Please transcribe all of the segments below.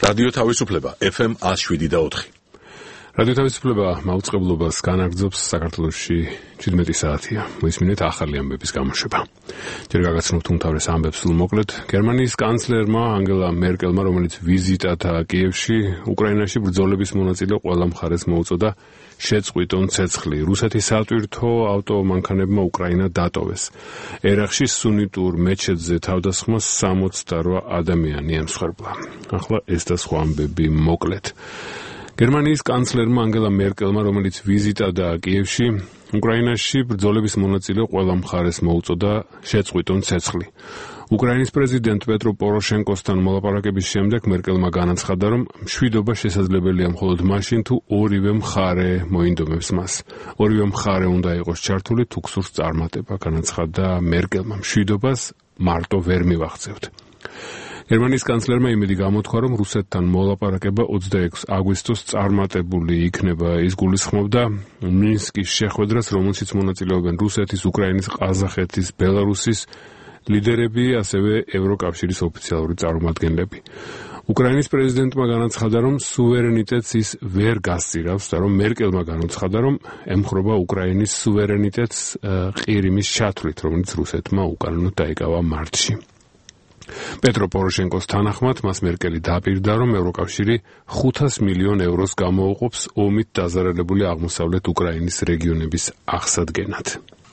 რადიო თავისუფლება FM 107.4. რადიო თავისუფლება მაუწყებლობას განაგრძობს საქართველოში 17 საათია. მოისმინეთ ახალი ამბების გამოშვება. ჯერ გაგაცნობთ უმთავრეს ამბებს სრულმოკლედ. გერმანიის კანცლერმა ანგელა მერკელმა, რომელიც ვიზიტადა კიევში, უკრაინაში ბრძოლების მონაწილე ყველა მხარეს მოუწოდა შეწყვიტონ ცეცხლი. რუსეთის სატვირთო ავტომანქანებმა უკრაინა დატოვეს. ერაყში სუნიტურ მეჩეთზე თავდასხმას 68 ადამიანი ემსხვერპლა. ახლა ეს და სხვა ამბები მოკლედ. გერმანიის კანცლერმა ანგელა მერკელმა, რომელიც ვიზიტადა კიევში, უკრაინაში ბრძოლების მონაწილე ყველა მხარეს მოუწოდა შეწყვიტონ ცეცხლი. უკრაინის პრეზიდენტ პეტრო პოროშენკოსთან მოლაპარაკების შემდეგ მერკელმა განაცხადა, რომ მშვიდობა შესაძლებელია მხოლოდ მაშინ, თუ ორივე მხარე მოინდომებს მას. ორივე მხარე უნდა იყოს ჩართული თუ გსურს წარმატება, განაცხადა მერკელმა. მშვიდობას მარტო ვერ მივაღწევთ. გერმანიის კანცლერმა იმედი გამოთქვა, რომ რუსეთთან მოლაპარაკება 26 აგვისტოს წარმატებული იქნება. ის გულისხმობდა მინსკის შეხვედრას, რომელშიც მონაწილეობენ რუსეთის, უკრაინის, ყაზახეთის, ბელარუსის ლიდერები, ასევე ევროკავშირის ოფიციალური წარმომადგენლები. უკრაინის პრეზიდენტმა განაცხადა, რომ სუვერენიტეტს ის ვერ გასწირავს და რომ მერკელმა განაცხადა, რომ ემხრობა უკრაინის სუვერენიტეტს ყირიმის ჩათვლით, რომელიც რუსეთმა უკანონოდ დაიკავა მარტში. პეტრო პოროშენკოს თანახმად მას მერკელი დააპირდა, რომ ევროკავშირი 500 მილიონ ევროს გამოუყოფს ომით დაზარალებული აღმოსავლეთ უკრაინის რეგიონების აღსადგენად.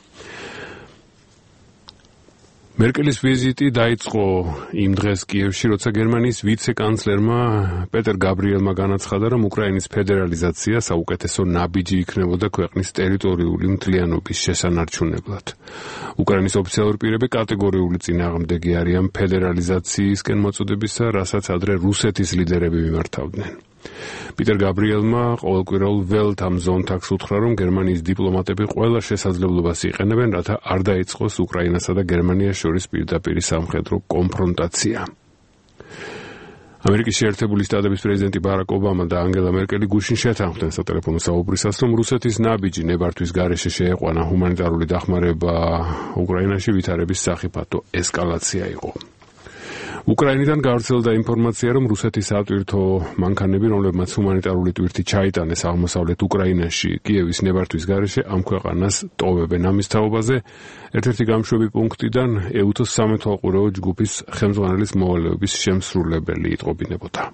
მერკელის ვიზიტი დაიწყო იმ დღეს კიევში, როცა გერმანიის ვიცე-კანცლერმა პეტერ გაბრიელმა განაცხადა, რომ უკრაინის ფედერალიზაცია საუკეთესო ნაბიჯი იქნებოდა ქვეყნის ტერიტორიული მთლიანობის შესანარჩუნებლად. უკრაინის ოფიციალური პირები კატეგორიული წინააღმდეგი არიან ფედერალიზაციისკენ მოწოდებისა, რასაც ადრე რუსეთის ლიდერები მიმართავდნენ. პიტერ გაბრიელმა ყოველკვირეულ ველთ ამ ზონთაქს უთხრა, რომ გერმანიის დიპლომატები ყველა შესაძლებლობას იყენებენ, რათა არ დაიწყოს უკრაინასა და გერმანიას შორის პირდაპირი სამხედრო კონფრონტაცია. ამერიკის შეერთებული შტატების პრეზიდენტი ბარაკ ობამა და ანგელა მერკელი გუშინ შეთანხმდნენ სატელეფონო საუბრისას, რომ რუსეთის ნაბიჯი ნებართვის გარეშე შეეყვანა ჰუმანიტარული დახმარება უკრაინაში, ვითარების სახიფათო ესკალაცია იყო. უკრაინიდან გავრცელდა ინფორმაცია, რომ რუსეთის სატვირთო მანქანები, რომლებმაც ჰუმანიტარული ტვირთი ჩაიტანეს აღმოსავლეთ უკრაინაში, კიევის ნებართვის გარეშე ამ ქვეყანას ტოვებენ. ამის თაობაზე ერთ-ერთი გამშვები პუნქტიდან ეუთოს სამეთვალყურეო ჯგუფის ხელმძღვანელის მოვალეობის შემსრულებელი იტყობინებოდა.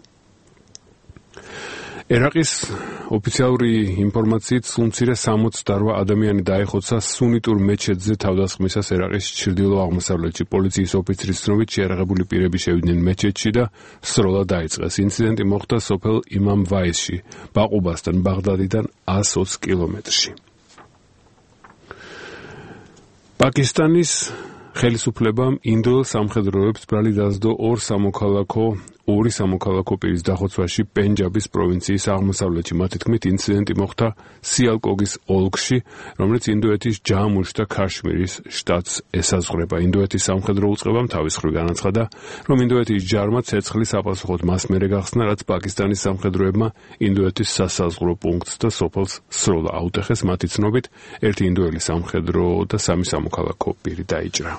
ერაყის ოფიციალური ინფორმაციით სულ მცირე 68 ადამიანი დაეხოცა სუნიტურ მეჩეთზე თავდასხმისას ერაყის ჩრდილო-აღმოსავლეთში. პოლიციის ოფიცრის ცნობით შეიარაღებული პირები შევიდნენ მეჩეთში და სროლა დაიწყეს. ინციდენტი მოხდა სოფელ იმამ ვაისში, ბაყუბასთან ბაღდადიდან 120 კილომეტრში. პაკისტანის ხელისუფლებამ ინდოელ სამხედროებს ბრალი დასდო ორი სამოქალაქო პირის დახოცვაში პენჯაბის პროვინციის აღმოსავლეთში. მათი თქმით, ინციდენტი მოხდა სიალკოგის ოლქში, რომელიც ინდოეთის ჯამუს და ქაშმირის შტატს ესაზღვრება. ინდოეთის სამხედრო უწყებამ თავის მხრივ განაცხადა, რომ ინდოეთის ჯარმა ცეცხლი საპასუხოდ მას მერე გახსნა, რაც პაკისტანის სამხედროებმა ინდოეთის სასაზღვრო პუნქტს და სოფელს სროლა აუტეხეს. მათი ცნობით, ერთი ინდოელი სამხედრო და 3 სამოქალაქო პირი დაიჭრა.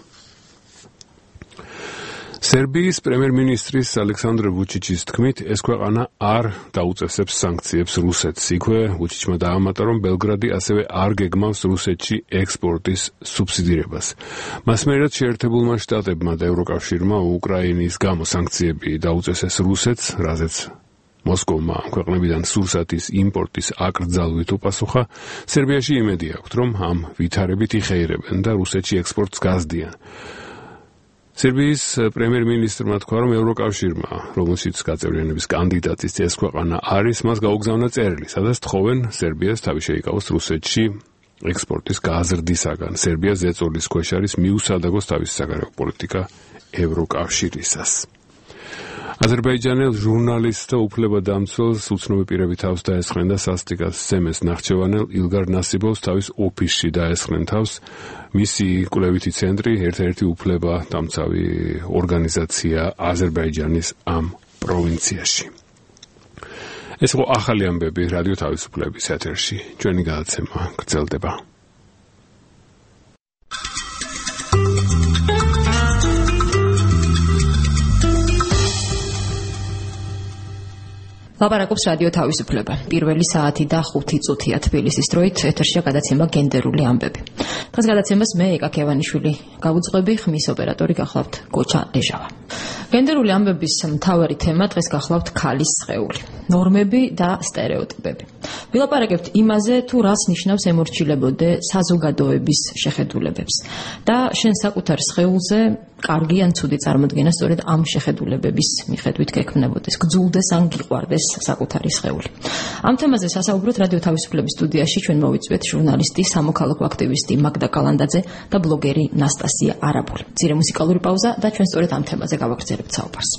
სერბიის პრემიერ-მინისტრის ალექსანდრ ვუჩიჩის თქმით, ეს ქვეყანა არ დაუწესებს სანქციებს რუსეთს. იქვე ვუჩიჩმა დაამატა, რომ ბელგრადი ასევე არ გეგმავს რუსეთში ექსპორტის სუბსიდირებას. მას მერეც შეერთებულმა შტატებმა და ევროკავშირმა უკრაინის გამო სანქციები დაუწესეს რუსეთს, რაზეც მოსკოვმა ამ ქვეყნებიდან სურსათის იმპორტის აკრძალვით უპასუხა. სერბიაში იმედი აქვთ, რომ ამ ვითარებით იხეირებენ და რუსეთში ექსპორტს გაზდიან. სერბიის პრემიერ-მინისტრმა თქვა, რომ ევროკავშირმა, რომელშიც გაწევრიანების კანდიდატის ეს ქვეყანა არის, მას გაუგზავნა წერილი, სადაც თხოვენ სერბიას თავი შეიკავოს რუსეთში ექსპორტის გაზრდისაგან. სერბია ზეწოლის ქვეშ არის მიუსადაგოს თავისი საგარეო პოლიტიკა ევროკავშირისას. აზერბაიჯანელ ჟურნალისტ და უფლებადამცველს უცნობი პირები თავს დაესხნენ და სასტიკად სემეს ნახჩევანელ ილგარ ნასიბოვს თავის ოფისში დაესხნენ თავს. მისი კვლევითი ცენტრი ერთ-ერთი უფლებადამცავი ორგანიზაცია აზერბაიჯანის ამ პროვინციაში. ეს იყო ახალი ამბები რადიო თავისუფლების ეთერში. ჩვენი გადაცემა გრძელდება. ლაპარაკობს რადიო თავისუფლება. პირველი საათი და 5 წუთია თბილისის დროით ეთერშია გადაცემა გენდერული ამბები. დღეს გადაცემას მე ეკა ქევანიშვილი გავუძღვები, ხმის ოპერატორი გახლავთ გოჩა ლეჟავა. გენდერული ამბების მთავარი თემა დღეს გახლავთ ქალის სხეული, ნორმები და სტერეოტიპები. ვილაპარაკებთ იმაზე, თუ რას ნიშნავს ემორჩილებოდე საზოგადოების შეხედულებებს და შენ საკუთარ სხეულზე კარგი ან ცუდი წარმოდგენა სწორედ ამ შეხედულებების მიხედვით გექმნებოდეს, გძულდეს ან გიყვარდეს საკუთარი სხეული. ამ თემაზე სასაუბროთ რადიო თავისუფლების სტუდიაში ჩვენ მოვიწვიეთ ჟურნალისტი, სამოქალაქო აქტივისტი მაგდა კალანდაძე და ბლოგერი ნასტასია არაბული. მცირე მუსიკალური პაუზა და ჩვენ სწორედ ამ თემაზე გავაგრძელებთ საუბარს.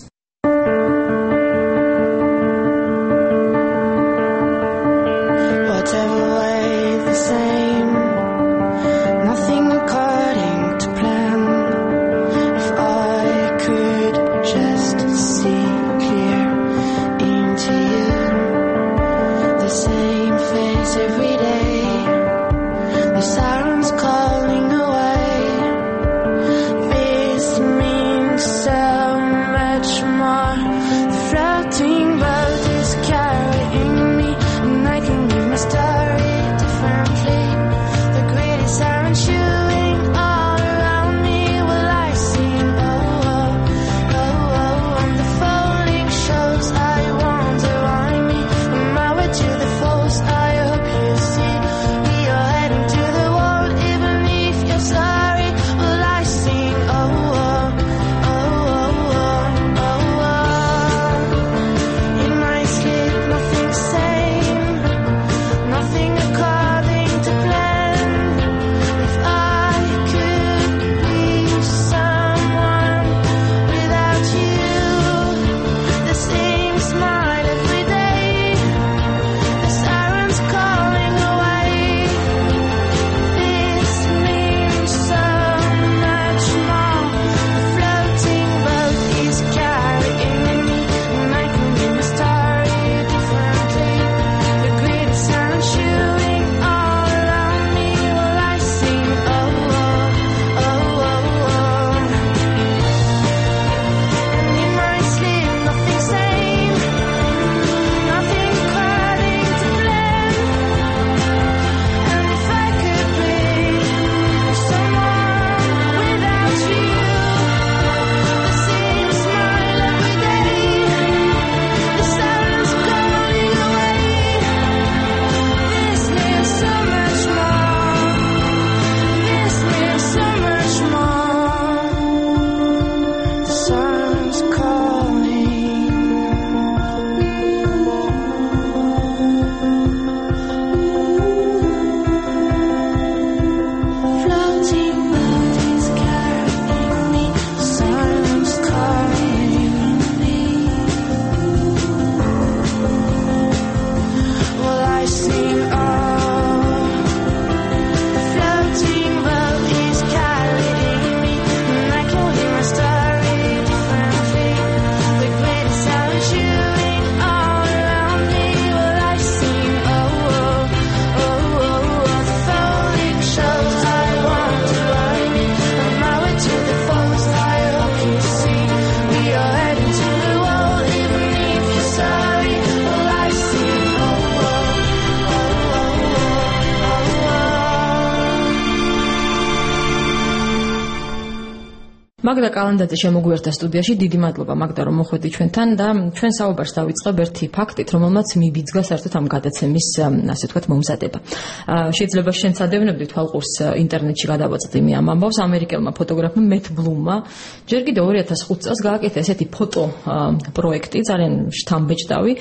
მაგდა კალანდაძე შემოგვიერთდა სტუდიაში. დიდი მადლობა მაგდა, რომ მოხვედი ჩვენთან და ჩვენ საუბარს დავიწყებ ერთი ფაქტით, რომელმაც მიბიძგა საერთოდ ამ გადაცემის, ასე ვთქვათ, მომზადება. შეიძლება შენც ადევნებდი თვალყურს ინტერნეტში გადავაწყდიმი ამ ამბავს. ამერიკელმა ფოტოგრაფმა მეტ ბლუმმა ჯერ კიდევ 2005 წელს გააკეთა ესეთი ფოტო პროექტი, ძალიან შთამბეჭდავი.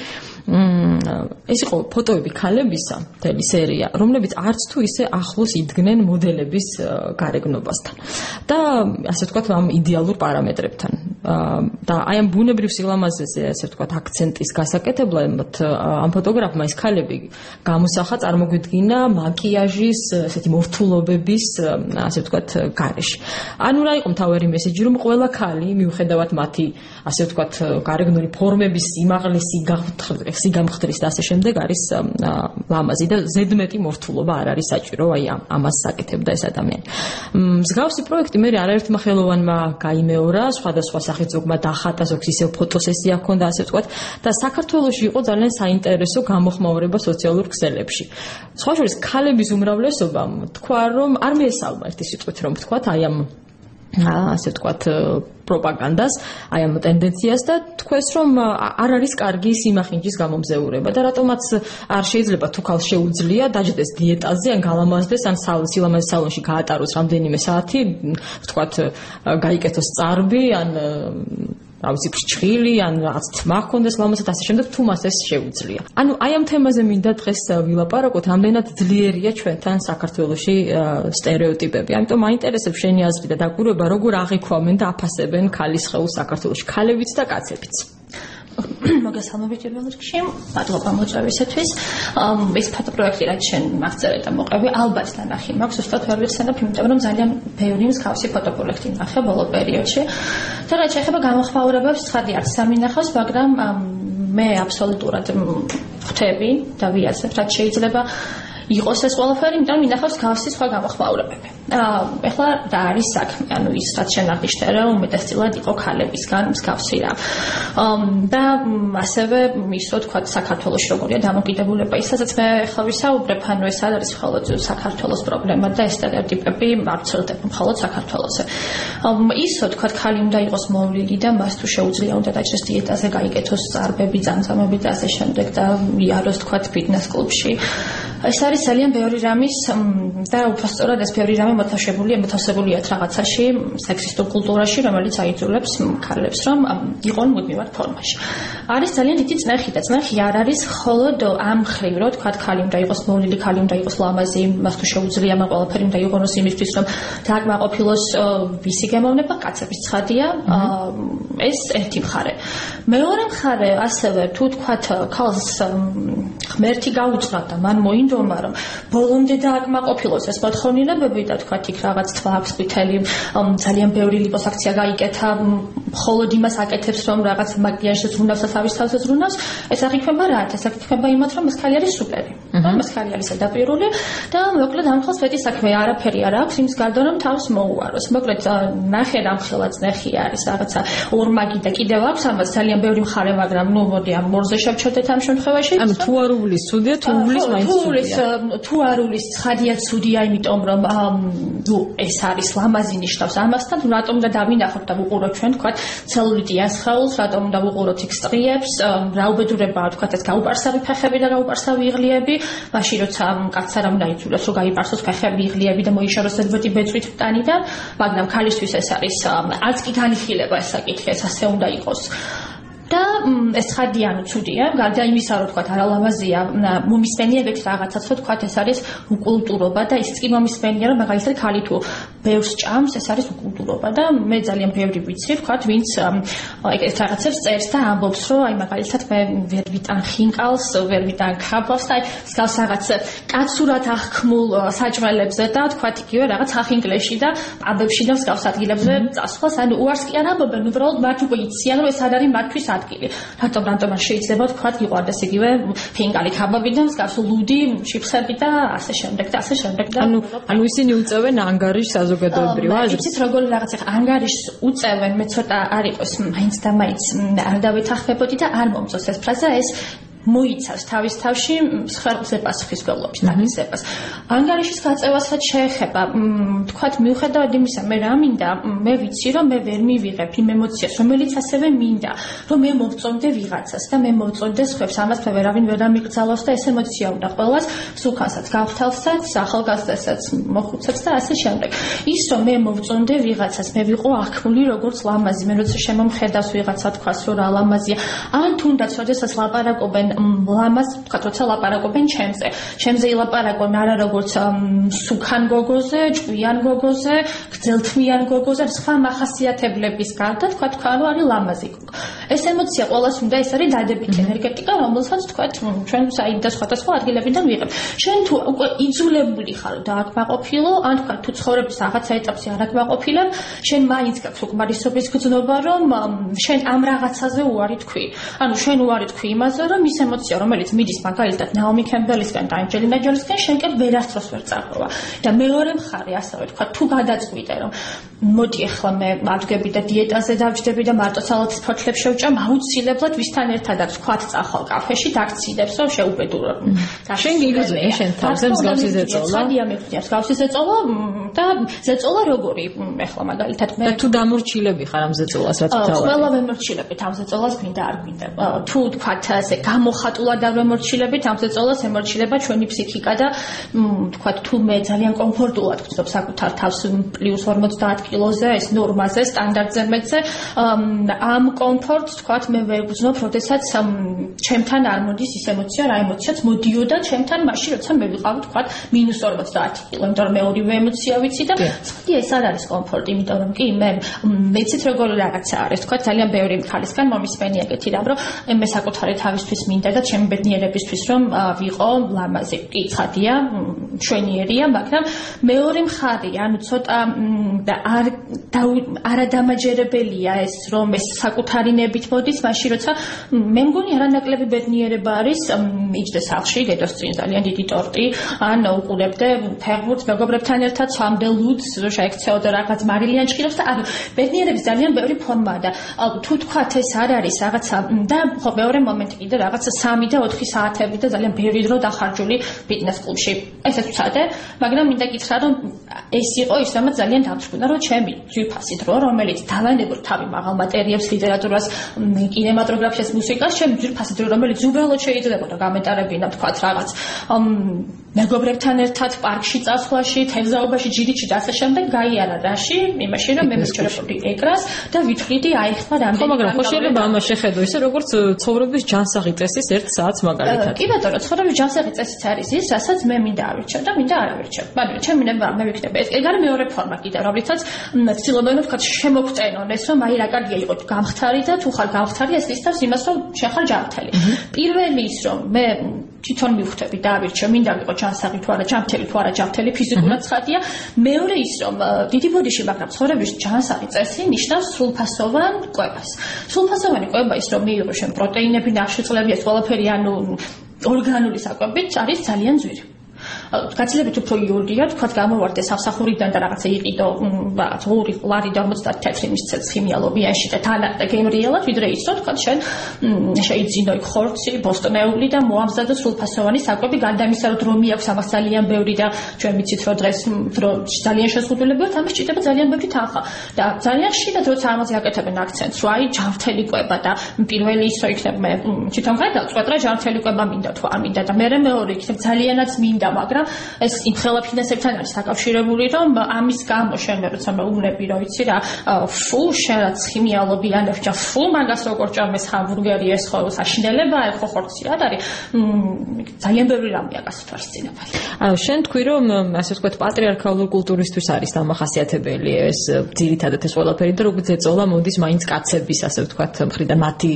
ეს იყო ფოტოები ქალებისა, მთელი სერია, რომლებიც არც თუ ისე ახლოს იდგნენ მოდელების გარეგნობასთან და ასე ვთქვათ ამ იდეალურ პარამეტრებთან. და აი ამ ბუნებრივ სილამაზეზე, ასე ვთქვათ, აქცენტის გასაკეთებლად ამ ფოტოგრაფმა ეს ქალები გამოსახა, წარმოგვიდგინა მაკიაჟის, ესეთი მორთულობების, ასე ვთქვათ, გარეშე. ანუ რა იყო მთავარი მესეჯი, რომ ყველა ქალი, მიუხედავად მათი, ასე ვთქვათ, გარეგნული ფორმების სიმაღლესი სიგამხდრის და ასე შემდეგ არის ლამაზი და ზედმეტი მორთულობა არ არის საჭირო, აი ამას საკეთებდა ეს ადამიანი. მსგავსი პროექტი მე არაერთმა ხელოვანმა გაიმეორა, სხვადასხვა სახით ზოგმა დახატა, ზოგს ისევ ფოტოსესია ჰქონდა, ასე ვთქვათ, და საქართველოში იყო ძალიან საინტერესო გამოხმაურება სოციალურ ქსელებში. სხვა შორის ქალების უმრავლესობამ თქვა, რომ არ მიესალმა ერთი სიტყვით, რომ ვთქვათ, აი ამ ასე ვთქვათ პროპაგანდას, აი ამ ტენდენციას და თქვეს, რომ არ არის კარგი სიმახინჯის გამომზეურება და რატომაც არ შეიძლება თუ ქალს შეუძლია დაჯდეს დიეტაზე, ან გალამაზდეს, ან სილამაზის სალონში გაატაროს რამდენიმე საათი, ვთქვათ, გაიკეთოს წარბი, ან რავი, ფრჩხილი, ან რაღაც თმა ჰქონდეს ლამაზად, ასე შემდეგ, თუ მას ეს შეუძლია. ანუ აი ამ თემაზე მინდა დღეს ვილაპარაკოთ, რამდენად ძლიერია ჩვენთან საქართველოში სტერეოტიპები. ამიტომ მაინტერესებს შენი აზრი და დაკვირვება, როგორ აღიქვამენ და აფასებენ ქალის სხეულს საქართველოში, ქალებიც და კაცებიც. მოგესალმებით პირველ რიგში, მადლობა მოწვევისათვის. ეს ფოტოპროექტი რაც შენ მაგწერე და მოყევი, ალბათ დანახი მაქვს, უბრალოდ ვერ ვიხსენებ, იმიტომ რომ ძალიან ბევრი მსგავსი ფოტოპროექტი ნახე ბოლო პერიოდში. და რაც შეეხება გამოხმაურებებს, ცხადი არც სამინახავს, მაგრამ მე აბსოლუტურად ხვდები და ვიაზრებ, რაც შეიძლება იყოს ეს ყველაფერი, იმიტომ რომ მინახავს გავსი სხვა გამოხმაურებები. ეხლა რა არის საქმე? ანუ ის რაც შენ აღნიშნე, რომ უმეტესწილად იყო ქალებისგან მსგავსი რა. და ასევე ის რო თქვა საქართველოს როგორია დამოკიდებულება, ისაც მე ახლა ვისაუბრებ, ანუ ეს არ არის მხოლოდ საქართველოს პრობლემა და ეს სტერეოტიპები არ ვრცელდება მხოლოდ საქართველოსზე. ის რო თქვა ქალი უნდა იყოს მოვლილი და მას თუ შეუძლია უნდა დაჭრეს დიეტაზე, გაიკეთოს წარბები, ძამძამები და ასე შემდეგ და იაროს თქვა ფიტნეს კლუბში. ეს არის ძალიან ბევრი რამის და უბრალოდ ეს ბევრი რამე მოთავსებულია რაღაცაში, სექსისტურ კულტურაში, რომელიც აიძულებს ქალებს, რომ იყვნენ მუდმივად ფორმაში. არის ძალიან დიდი წნეხი და წნეხი არ არის მხოლოდ ამ მხრივ, რომ თქვა ქალი უნდა იყოს მოვლილი, ქალი უნდა იყოს ლამაზი, მას თუ შეუძლია ამ ყველაფერი უნდა იყონოს იმისთვის, რომ დააკმაყოფილოს ვისი გემოვნება, კაცების ცხადია, ეს ერთი მხარე. მეორე მხარე ასევე თუ თქვა ქალს ღმერთი გაუძღვა და მან მოინდომა, რომ ბოლომდე დააკმაყოფილოს ეს მოთხოვნილებები და თქვა იქ რაღაც თვა აქვს ყვითელი, ძალიან ბევრი ლიპოსაქცია გაიკეთა, მხოლოდ იმას აკეთებს, რომ რაღაც მაკიაჟზე ზრუნავს და თავის თავზე ზრუნავს, ეს არ იქნება რა, ეს იქნება იმათ, რომ ეს ქალი არის სუპერი. ეს ქალი არის ზედაპირული და მოკლედ ამ ხელს მეტი საქმე არაფერი არ აქვს იმის გარდა, რომ თავს მოუაროს. მოკლედ ნახე რამხელა წნეხი არის რაღაცა ორმაგი და კიდევ აქვს ამას ძალიან ბევრი მხარე, მაგრამ ნუ მოდი ამ მორზე შევჩოდეთ ამ შემთხვევაში. ანუ თუ არ უვლის ცუდია, თუ უვლის მაინც ცუდია. თუ არ უვლის ცხადია ცუდია, იმიტომ რომ ნუ ეს არის ლამაზი ნიშნავს ამასთან, რატომ უნდა დავინახოთ და ვუყუროთ ჩვენ თქვა ცელულიტიან სხეულს, რატომ უნდა ვუყუროთ იქ სტრიებს, რა უბედურებაა თქვა ეს გაუპარსავი ფეხები და გაუპარსავი იღლიები, მაშინ როცა კაცს არ უნდა იცულოს რომ გაიპარსოს ფეხები იღლიები და მოიშოროს ელბეტი ბეწვით ტანიდან, მაგრამ ქალისთვის ეს არის არც კი განიხილება ეს საკითხი, ეს ასე უნდა იყოს. და ეს ცხადია, ანუ ცუდია, გარდა იმისა, რომ თქვა არალამაზია, მომისმენია ეგეთ რაღაცას, რომ თქვა ეს არის უკულტურობა და ისიც კი მომისმენია, რომ მაგალითად ქალი თუ ბევრს ჭამს, ეს არის უკულტურობა და მე ძალიან ბევრი ვიცი, თქვა, ვინც ეგეთ რაღაცებს წერს და ამბობს, რომ აი მაგალითად მე ვერ ვიტან ხინკალს, ვერ ვიტან ქაბავს და აი მსგავს რაღაც კაცურად აღქმულ საჭმელებზე და თქვა იგივე რაღაც ახინკლეში და პაბებში და მსგავს ადგილებზე წასვლას, ანუ უარს კი არ ამბობენ, უბრალოდ მათ უკვე იციან, რომ ეს არ არის მათთვის რატომ არ შეიძლება თქვა იყვარდეს იგივე ფინკალი ქაბაბი და მსგავს ლუდი, ჩიფსები და ასე შემდეგ და ასე შემდეგ და ანუ ისინი უწევენ ანგარიშს საზოგადოებრივ აზრს. იცით როგორი რაღაცა ანგარიშს უწევენ, მე ცოტა არ იყოს მაინც და მაინც არ დავითანხმებოდი და არ მომწონს ეს ფრაზა, ეს მოიცავს თავის თავში მსხვერპლზე პასუხის გავლობის დაგისებას. ანგარიშის გაწევასაც შეეხება, თქვათ მიუხედავად იმისა, მე რა მინდა, მე ვიცი, რომ მე ვერ მივიღებ იმ ემოციას, რომელიც ასევე მინდა, რომ მე მოვწონდე ვიღაცას და მე მოვწონდე სხვებს, ამას მე ვერავინ ვერ ამიგზავნოს და ეს ემოცია უნდა ყველას, სულხანსაც, გავხთალსაც, ახალგაზრდასაც, მოხუცებს და ასე შემდეგ. ის რომ მე მოვწონდე ვიღაცას, მე ვიყო აღქმული როგორც ლამაზი, მე როცა შემომხედავს ვიღაცა თქვას, რომ რა ლამაზია, ან თუნდაც როდესაც ლაპარაკობენ ლამაზ, თქვა, როცა ლაპარაკობენ ჩემზე ილაპარაკონ არა როგორც სუქან გოგოზე, ჭკვიან გოგოზე, გრძელთმიან გოგოზე, სხვა მახასიათებლების გარდა, თქვა, ანუ არის ლამაზი გოგო. ეს ემოცია ყოველას უნდა ეს არის დადებითი ენერგეტიკა, რომელსაც თქვა ჩვენ საერთოდ სხვადასხვა ადგილებიდან ვიღებ. შენ თუ უკვე იძულებული ხარ და აქ მაყოფილო, ან თქვა თუ ცხოვრების რაღაცა ეტაპზე არ აქ მაყოფილებ, შენ მაინც გაქვს უკმარისობის გრძნობა, რომ შენ ამ რაღაცაზე უარი თქვი. ანუ შენ უარი თქვი იმაზე, რომ ის ემოცია, რომელიც მიდის მაგალითად ნაომი კემბელისგან და ანჯელინა ჯოლისგან, შენ კიდევ ვერასდროს ვერ წარღვევა. და მეორე მხარე ასევე თქვა, თუ გადაწყვიტე, რომ მოდი ახლა მე მადგები და დიეტაზე დავჯდები და მარტო სალათის ფოთლებს შევჭამ, აუცილებლად ვისთან ერთადაც ვქვათ წახვალ კაფეში დაგციდებს, რომ შეუბედურო. შენ გიგზავნა შენ თავზე მსგავსი ზეწოლა? ხადია მეკითხებს მსგავსი ზეწოლა და ზეწოლა როგორი ახლა მაგალითად მე თუ დამორჩილები ხარ ამ ზეწოლას რაც თავად. ყველა ვემორჩილებით ამ ზეწოლას გვინდა არ გვინდა. თუ თქვათ ასე გამოხატულად არ ვემორჩილებით ამ ზეწოლას, ემორჩილება ჩვენი ფსიქიკა და თქვათ თუ მე ძალიან კომფორტულად ვგრძნობ საკუთარ თავს პლუს 50 კილოზე, ეს ნორმაზე, სტანდარტზე მეცე, ამ კომფორტს თქვათ მე ვერ ვგრძნობ, როდესაც ჩემთან არ მოდის ის ემოცია, რა ემოციაც მოდიოდა ჩემთან მაშინ, როცა მე ვიყავი თქვათ -50 კილო, იმიტომ რომ მე ორივე ემოცია ვიცი და ცოტა ეს არ არის კომფორტი, იმიტომ რომ კი მე მეცით როგორი რაღაცა არის, თქვათ ძალიან ბევრი ხალისგან მომისმენი ეგეთი რამ, რომ მე საკუთარი თავისთვის მინდა და ჩემი ბედნიერებისთვის რომ ვიყო ლამაზი. კი, ცხადია, მშვენიერია, მაგრამ მეორე მხარეა, ანუ ცოტა და არადამაჯერებელია ეს, რომ ეს საკუთარი ნებით მოდის, მაშინ როცა მე მგონი არანაკლები ბედნიერება არის მიჯდეს სახლში, გედოს წინ ძალიან დიდი ტორტი, ან უყურებდე ფეხბურთს მეგობრებთან ერთად, სვამდე ლუდს, შეექცეოდე რაღაც მარილიან ჭხილებს და ანუ ბედნიერების ძალიან ბევრი ფორმაა და თუ თქვათ ეს არ არის რაღაცა და ხო მეორე მომენტი კიდე რაღაცა 3 და 4 საათები და ძალიან ბევრი დრო დახარჯული ფიტნეს კლუბში. ესეც ვცადე, მაგრამ მინდა გითხრა, რომ ეს იყო ის, რამაც ძალიან დავჭრბუნა, რომ ჩემი ძვირფასი დრო, რომელიც დავანებურ თავი მაღალ მატერიებს, ლიტერატურას, კინემატოგრაფიას, მუსიკას, ჩემი ძვირფასი დრო, რომელიც უბრალოდ შეიძლებოდა გამეტარებინა, თქვათ რაღაც მეგობრებთან ერთად პარკში წასვლაში, თევზაობაში, ჯირითში და ასე შემდეგ გაიარა რაში, იმაში, რომ მე მისჩერებოდი ეკრანს და ვითვლიდი აი ხმა რამდენი. ხო, მაგრამ ხო შეიძლება ამას შეხედო ისე, როგორც ცხოვრების ჯანსაღი წესის 1 საათს მაგალითად. კი ბატონო, ცხოვრების ჯანსაღი წესიც არის ის, რასაც მე მინდა ავირჩევ და მინდა არ ავირჩევ. მაგრამ ჩემი ნება მე ვიქნები. ეგ არის მეორე ფორმა კიდე, რომლითაც ვცდილობენ ვთქვათ შემოგწენონ ეს, რომ აი რა კარგია იყო გამხთარი და თუ ხარ გამხთარი, ეს ნიშნავს იმას, რომ შენ ხარ ჯანმრთელი. პირველი ის, რომ მე თვითონ მივხვდები და ავირჩევ, მინდა ვიყო ჯანსაღი თუ არა, ჯანმრთელი თუ არა, ჯანმრთელი ფიზიკურად ცხადია. მეორე ის, რომ დიდი ბოდიში, მაგრამ ცხოვრების ჯანსაღი წესი ნიშნავს სრულფასოვან კვებას. სრულფასოვანი კვება ის, რომ მიიღო შენ პროტეინები, ნახშირწყლები, ეს ყველაფერი, ანუ ორგანული საკვებით არის ძალიან ძვირი. გაცილებით უფრო იურდია, თქვათ გამოვარდე სამსახურიდან და რაღაცა იყიდო, რაღაც 2 ლარი და 54 მისცეს ქიმიალობიაში და თან გემრიელად, ვიდრე ის, რომ თქვათ შენ შეიძინო იქ ხორცი, ბოსტნეული და მოამზადო სრულფასოვანი საკვები, გარდა იმისა, რომ დრო მიაქვს ამას ძალიან ბევრი და ჩვენ ვიცით, რომ დღეს ძალიან შეზღუდულები ვართ, ამას ჭირდება ძალიან ბევრი თანხა. და ძალიან ხშირად როცა ამაზე აკეთებენ აქცენტს, რომ აი ჯანმრთელი კვება და პირველი ისო იქნება მე თვითონ გადავწყვეტ რა ჯანმრთელი კვება მინდა თუ არ მინდა და მე მეორე იქნება ძალიანაც მინდა, მაგრამ ეს იმხელა ფინანსებთან არის დაკავშირებული, რომ ამის გამო შენ როცა მეუბნები, რომ იცი რა, ფუ შენ რაც ქიმიალობიანებს და ფუ მაგას როგორ ჭამეს ჰამბურგერი, ეს ხო საშინელებაა, ხო ხორცი რა არის. ძალიან ბევრი რამეა გასათვალისწინებელი. ანუ შენ თქვი, რომ ასე ვთქვათ, პატრიარქალურ კულტურისთვის არის დამახასიათებელი ეს ძირითადად ეს ყველაფერი და როგორც ეწოლა მოდის მაინც კაცების, ასე ვთქვათ, მხრიდან მათი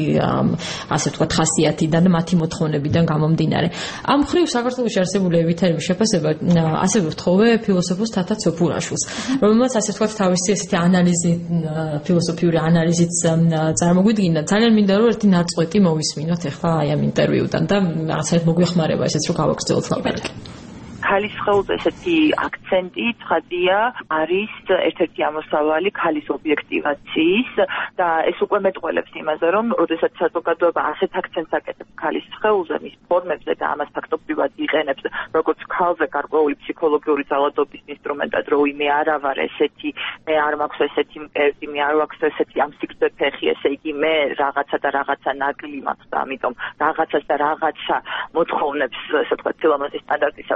ასე ვთქვათ, ხასიათიდან და მათი მოთხოვნებიდან გამომდინარე. ამ მხრივ საქართველოში არსებული ევითარების შეფასება ასე ვთხოვე ფილოსოფოს თათა ცოფურაშვილს, რომელმაც ასე ვთქვათ თავისი ესეთი ანალიზი, ფილოსოფიური ანალიზით წარმოგვიდგინა. ძალიან მინდა რომ ერთი ნაწყვეტი მოვისმინოთ ახლა აი ამ ინტერვიუდან და რაღაცა მოგვეხმარება ესეც რომ გავაგრძელოთ ლაპარაკი. ქალის ხელზე ესეთი აქცენტი ცხადია არის ერთ-ერთი ამოსავალი ქალის ობიექტივაციის და ეს უკვე მეტყველებს იმაზე, რომ როდესაც საზოგადოება ასეთ აქცენტს აკეთებს ქალის ხელზე, მის ფორმებზე და ამას ფაქტობრივად იყენებს როგორც ქალზე გარკვეული ფსიქოლოგიური ძალადობის ინსტრუმენტად, რომ მე არა ვარ ესეთი, მე არ მაქვს ესეთი მკერდი, მე არ მაქვს ესეთი ამ სიგრძე ფეხი, ესე იგი მე რაღაცა და რაღაცა ნაკლი მაქვს და ამიტომ რაღაცას და რაღაცა მოთხოვნებს, ასე ვთქვათ, სილამაზის სტანდარტის აბერვაკ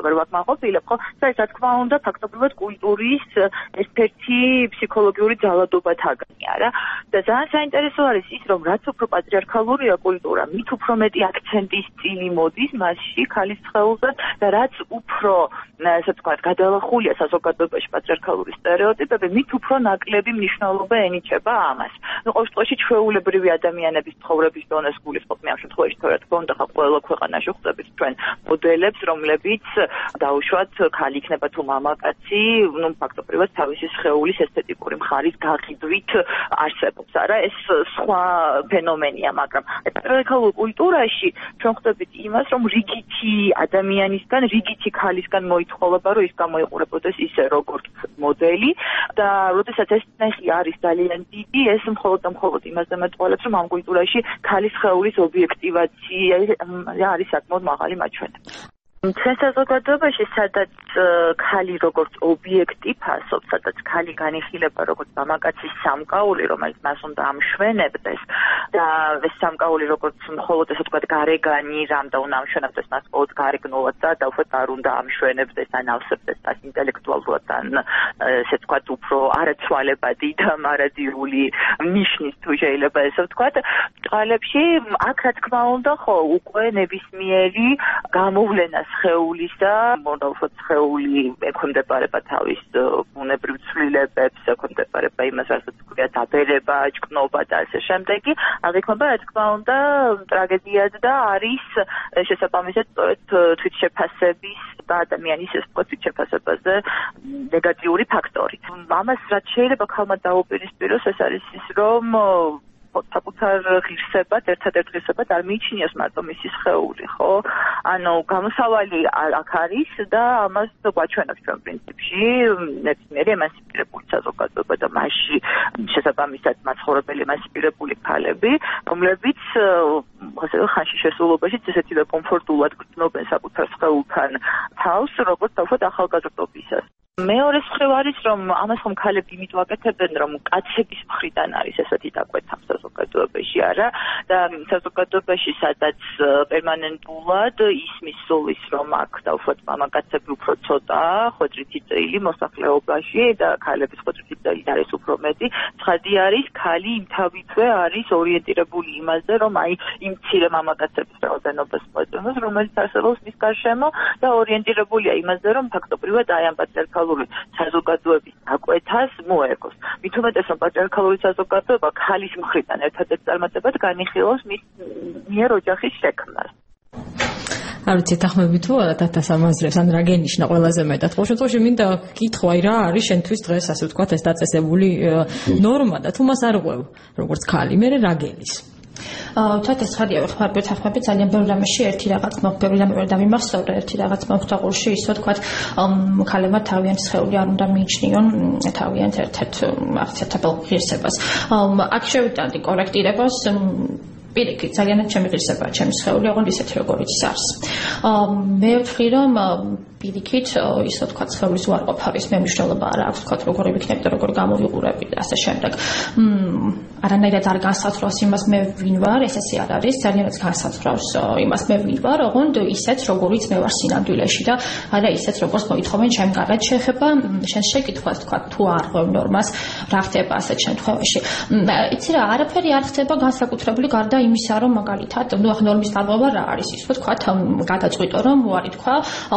ვაყოფილებ, ხო? ეს რა თქმა უნდა, ფაქტობრივად კულტურის ერთ-ერთი ფსიქოლოგიური ძალადობათაგანია რა. და ძალიან საინტერესო არის ის, რომ რაც უფრო პატრიარქალურია კულტურა, მით უფრო მეტი აქცენტის წილი მოდის მასში ქალის სხეულზე და რაც უფრო, ასე ვთქვათ, გადალახულია საზოგადოებაში პატრიარქალური სტერეოტიპები, მით უფრო ნაკლები მნიშვნელობა ენიჭება ამას. ნუ ყოველ შემთხვევაში ჩვეულებრივი ადამიანების ცხოვრების დონეს გულისხმობ, მე ამ შემთხვევაში რა თქმა უნდა ყველა ქვეყანაში ხვდებით ჩვენ მოდელებს, რომლებიც დაუშვათ ქალი იქნება თუ მამაკაცი, ნუ ფაქტობრივად თავისი სხეულის ესთეტიკური მხარის გაყიდვით არსებობს, არა? ეს სხვა ფენომენია, მაგრამ პატრიარქალურ კულტურაში ჩვენ ხვდებით იმას, რომ რიგითი ადამიანისგან, რიგითი ქალისგან მოითხოვება, რომ ის გამოიყურებოდეს ისე როგორც მოდელი და როდესაც ეს წესი არის ძალიან დიდი, ეს მხოლოდ და მხოლოდ იმას დამატყოლებს, რომ ამ კულტურაში ქალის სხეულის ობიექტივაცია არის საკმაოდ მაღალი მაჩვენებელი. ჩვენ საზოგადოებაში, სადაც ქალი როგორც ობიექტი ფასობს, სადაც ქალი განიხილება როგორც მამაკაცის სამკაული, რომელიც მას უნდა ამშვენებდეს და ეს სამკაული როგორც მხოლოდ ესე ვთქვათ გარეგანი რამ და უნდა ამშვენებდეს მას მხოლოდ გარეგნულად და უბრალოდ არ უნდა ამშვენებდეს ან ავსებდეს მას ინტელექტუალურად ან ესე ვთქვათ უფრო არაცვალებადი და მარადიული ნიშნის თუ შეიძლება ესე ვთქვათ წყალებში აქ რა თქმა უნდა ხო უკვე ნებისმიერი გამოვლენა სხეულისა, მოდალფოთ სხეული ექვემდებარება თავის ბუნებრივ ცვლილებებს, ექვემდებარება იმას, რასაც ქვია დაბერება, ჭკნობა და ასე შემდეგი, აღიქმება რა თქმა უნდა ტრაგედიად და არის შესაბამისად სწორედ თვითშეფასების და ადამიანის ეს თვითშეფასებაზე ნეგატიური ფაქტორი. ამას რაც შეიძლება ქალმა დაუპირისპიროს, ეს არის ის, რომ საკუთარ ღირსებად, ერთადერთ ღირსებად არ მიიჩნიოს მარტო მისი სხეული, ხო? ანუ გამოსავალი აქ არის და ამას გვაჩვენებს ჩვენ პრინციპში ნებისმიერი ემანციპირებული საზოგადოება და მასში შესაბამისად მაცხოვრებელი ემანციპირებული ქალები, რომლებიც ხანში შესრულობაში ისეთივე კომფორტულად გრძნობენ საკუთარ სხეულთან თავს, როგორც თავად ახალგაზრდობისას. მეორე მხრივ არის, რომ ამას ხომ ქალები იმიტომ აკეთებენ, რომ კაცების მხრიდან არის ესეთი დაკვეთა საზოგადოებაში, არა? და საზოგადოებაში, სადაც პერმანენტულად ისმის სულის, რომ აქ დავუშვათ მამაკაცები უფრო ცოტაა, ხვედრითი წილი მოსახლეობაში და ქალების ხვედრითი წილი არის უფრო მეტი. ცხადი არის, ქალი იმთავითვე არის ორიენტირებული იმაზე, რომ აი იმ მცირე მამაკაცების რაოდენობას მოეწონოს, რომელიც არსებობს მის გარშემო და ორიენტირებულია იმაზე, რომ ფაქტობრივად აი ამ პატრიარქალურ საზოგადოების დაკვეთას მოერგოს. მით უმეტეს, რომ პატრიარქალური საზოგადოება ქალის მხრიდან ერთადერთ წარმატებად განიხილავს მის მიერ ოჯახის შექმნას. არ ვიცი, თანხმები თუ არა თათას ამაზრებს, ან რა გენიშნა ყველაზე მეტად. ყოველ შემთხვევაში მინდა გკითხვა, რა არის შენთვის დღეს, ასე ვთქვათ, ეს დაწესებული ნორმა და თუ მას არ ღვევ, როგორც ქალი, მე რა გელის? თათ ეს ხარია ხმარბი თანხმები ძალიან ბევრი რამეში ერთი რაღაც ბევრი რამე ვერ დამიმახსოვრე ერთი რაღაც მოხდა ყურში ისე ვთქვათ ქალებმა თავიანთი სხეული არ უნდა მიიჩნიონ თავიანთ ერთ-ერთ აღწევებულ ღირსებას აქ შევიტანდი კორექტირებას პირიქით ძალიან ჩემი ღირსებაა ჩემი სხეული ოღონდ ისეთი როგორიც არის მე ვთვლი რომ პირიქით ისე ვთქვათ სხეულის უარყოფავის მნიშვნელობა არ აქვს ვთქვათ როგორი ვიქნები და როგორ გამოვიყურები და ასე შემდეგ არანაირად არ განსაცვლავს იმას მე ვინ ვარ ესე არ არის ძალიანაც განსაცვლავს იმას მე ვინ ვარ ოღონდ ისეთ როგორიც მე ვარ სინამდვილეში და არა ისეთ როგორც მოითხოვენ ჩემ გარეთ შეეხება შენ შეკითხვას ვთქვათ თუ არ ღვევ ნორმას რა ხდება ასეთ შემთხვევაში იცი რა არაფერი არ ხდება განსაკუთრებული გარდა იმისა რომ მაგალითად ნუ ახ ნორმის დარღვევა რა არის ის ვთქვათ გადაწყვიტო რომ უარი თქვა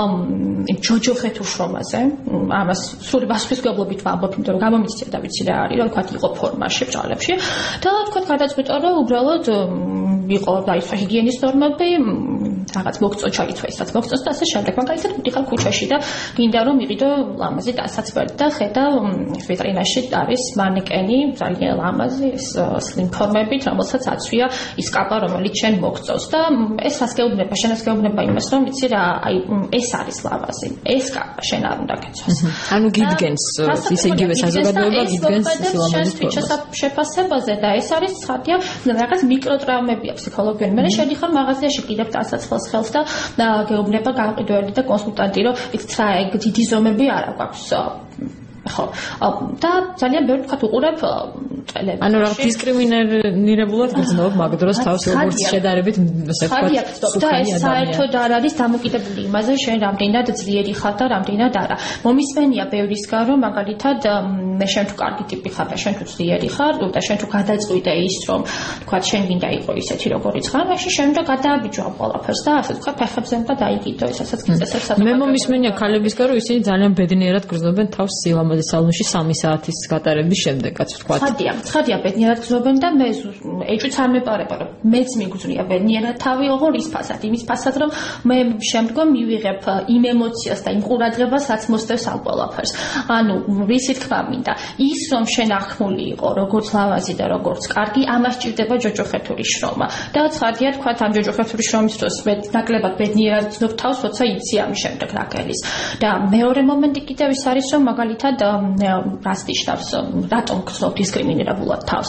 ჯოჯოხეთ უშრომაზე ამას სული ვასვისგებლობით ვამბობ იმიტომ რომ გამომიცია და ვიცი რა არის რა ვთქვათ იყო ფორმაში ბჭალებში და ვთქვათ გადაწყვიტო რომ უბრალოდ იყო დაიცვა ჰიგიენის ნორმები რაღაც მოგწო ჩაიცვა ისაც მოგწოს და ასე შემდეგ მაგალითად მიდიხარ ქუჩაში და გინდა რომ მიყიდო ლამაზი დასაცველი და ხედა ვიტრინაში არის მანეკენი ძალიან ლამაზი სლიმ ფორმებით რომელსაც აცვია ის კაპა რომელიც შენ მოგწოს და ეს ასგეუბნება შენ ასგეუბნება იმას რომ იცი რა აი ეს არის ლამაზი ეს კაპა შენ არ უნდა გეცოს ანუ გიდგენს ისე იგივე საზოგადოება გიდგენს ის ლამაზი შეფასებაზე და ეს არის ხარდია რაღაც მიკროტრაუმებია ფსიქოლოგიური მე შედიხარ მაღაზიაში კიდევ დასაცვლას ხელს და გეუბნება გამყიდველი და კონსულტანტი რომ იცით რა ეგ დიდი ზომები არა გვაქვს ხო და ძალიან ბევრი თქვა უყურებ ტელევიზორში. ანუ რა დისკრიმინირებულად გრძნობ მაგ დროს თავს როგორც შედარებით ასე ვთქვათ. და ეს საერთოდ არ არის დამოკიდებული იმაზე, შენ რამდენად ძლიერი ხარ და რამდენად არა. მომისმენია ბევრისგან, რომ მაგალითად მე შენ თუ კარგი ტიპი ხარ და შენ თუ ძლიერი ხარ, და შენ თუ გადაწყვიტე ის, რომ ვთქვათ, შენ გინდა იყო ისეთი როგორიც ხარ, მაშინ შენ უნდა გადააბიჯო ამ ყველაფერს და ასე ვთქვათ, ფეხებზე უნდა დაიგიდო ეს ასაც გიწესებს. მე მომისმენია ქალებისგან, რომ ისინი ძალიან ბედნიერად გრძნობენ თავს სილამაზის სალონში 3 საათის გატარების შემდეგაც ვთქვათ. ცხადია, ბედნიერად გრძნობენ და მე ეჭვიც არ მეპარება, რომ მეც მიგრძნია ბედნიერად თავი, ოღონდ ის ფასად, იმის ფასად, რომ მე შემდგომ მივიღებ იმ ემოციას და იმ ყურადღებას, რაც მოსდევს ამ ყველაფერს. ანუ რისი თქმა მინდა, ის რომ შენ აღქმული იყო, როგორც ლამაზი და როგორც კარგი, ამას ჭირდება ჯოჯოხეთური შრომა. და ცხადია, თქვა ამ ჯოჯოხეთური შრომის დროს მე ნაკლებად ბედნიერად გრძნობ თავს, როცა იცი ამის შემდეგ რა გელის. და მეორე მომენტი კიდევ ის არის, რომ მაგალითად რას ნიშნავს, რატომ გრძნობ დისკრიმინირებულად თავს.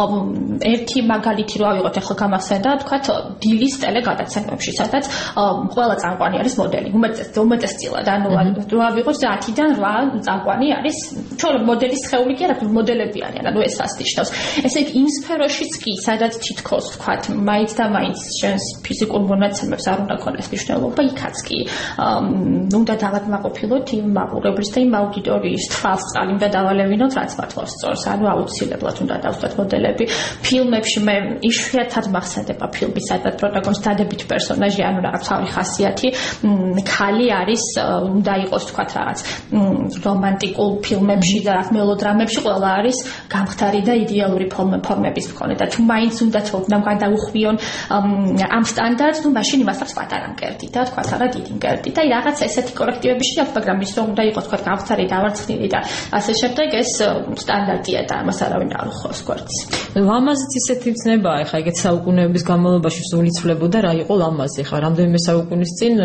ერთი მაგალითი რო ავიღოთ, ახლა გამახსენდა, თქვა დილის ტელეგადაცემებში, სადაც ყველა წამყვანი არის მოდელი. უმეტესწილად, ანუ რო ავიღოთ 10-დან 8 წამყვანი არის, ჩვენ მოდელის სხეული კი არა, მოდელები არიან, ანუ ეს რას ნიშნავს. ესე იგი, იმ სფეროშიც კი, სადაც თითქოს, თქვა, მაინც და მაინც შენს ფიზიკურ მონაცემებს არ უნდა ქონდეს მნიშვნელობა, იქაც კი უნდა დავადმაყოფილოთ იმ მაყურებლის და იმ აუდიტორიის თვალსწარი უნდა დავალევინოთ, რაც მართლაც სწორს, ანუ აუცილებლად უნდა დავსვათ მოდელები. ფილმებში მე იშვიათად მახსენდება ფილმი, სადაც პროტაგონისტი დადებით პერსონაჟი, ანუ რაღაც თავი ხასიათი, ქალი არის, უნდა იყოს თქვა რაღაც რომანტიკულ ფილმებში და რაღაც მელოდრამებში ყველა არის გამხდარი და იდეალური ფორმების მქონე და თუ მაინც უნდა თქო გადაუხვიონ ამ სტანდარტს, ნუ მაშინ იმასაც პატარა მკერდი და თქვა არა დიდი მკერდი და რაღაც ესეთი კორექტივები შეაქვს, მაგრამ ის რომ უნდა იყოს თქვა გამხდარი და ავარცხნილი და ასე შემდეგ ეს სტანდარტია და ამას არავინ არ უხსოვს გვერდს. ლამაზიც ისეთი ცნებაა, ხა ეგეთ საუკუნეების განმავლობაში სულ იცვლებოდა რა იყო ლამაზი, ხა რამდენიმე საუკუნის წინ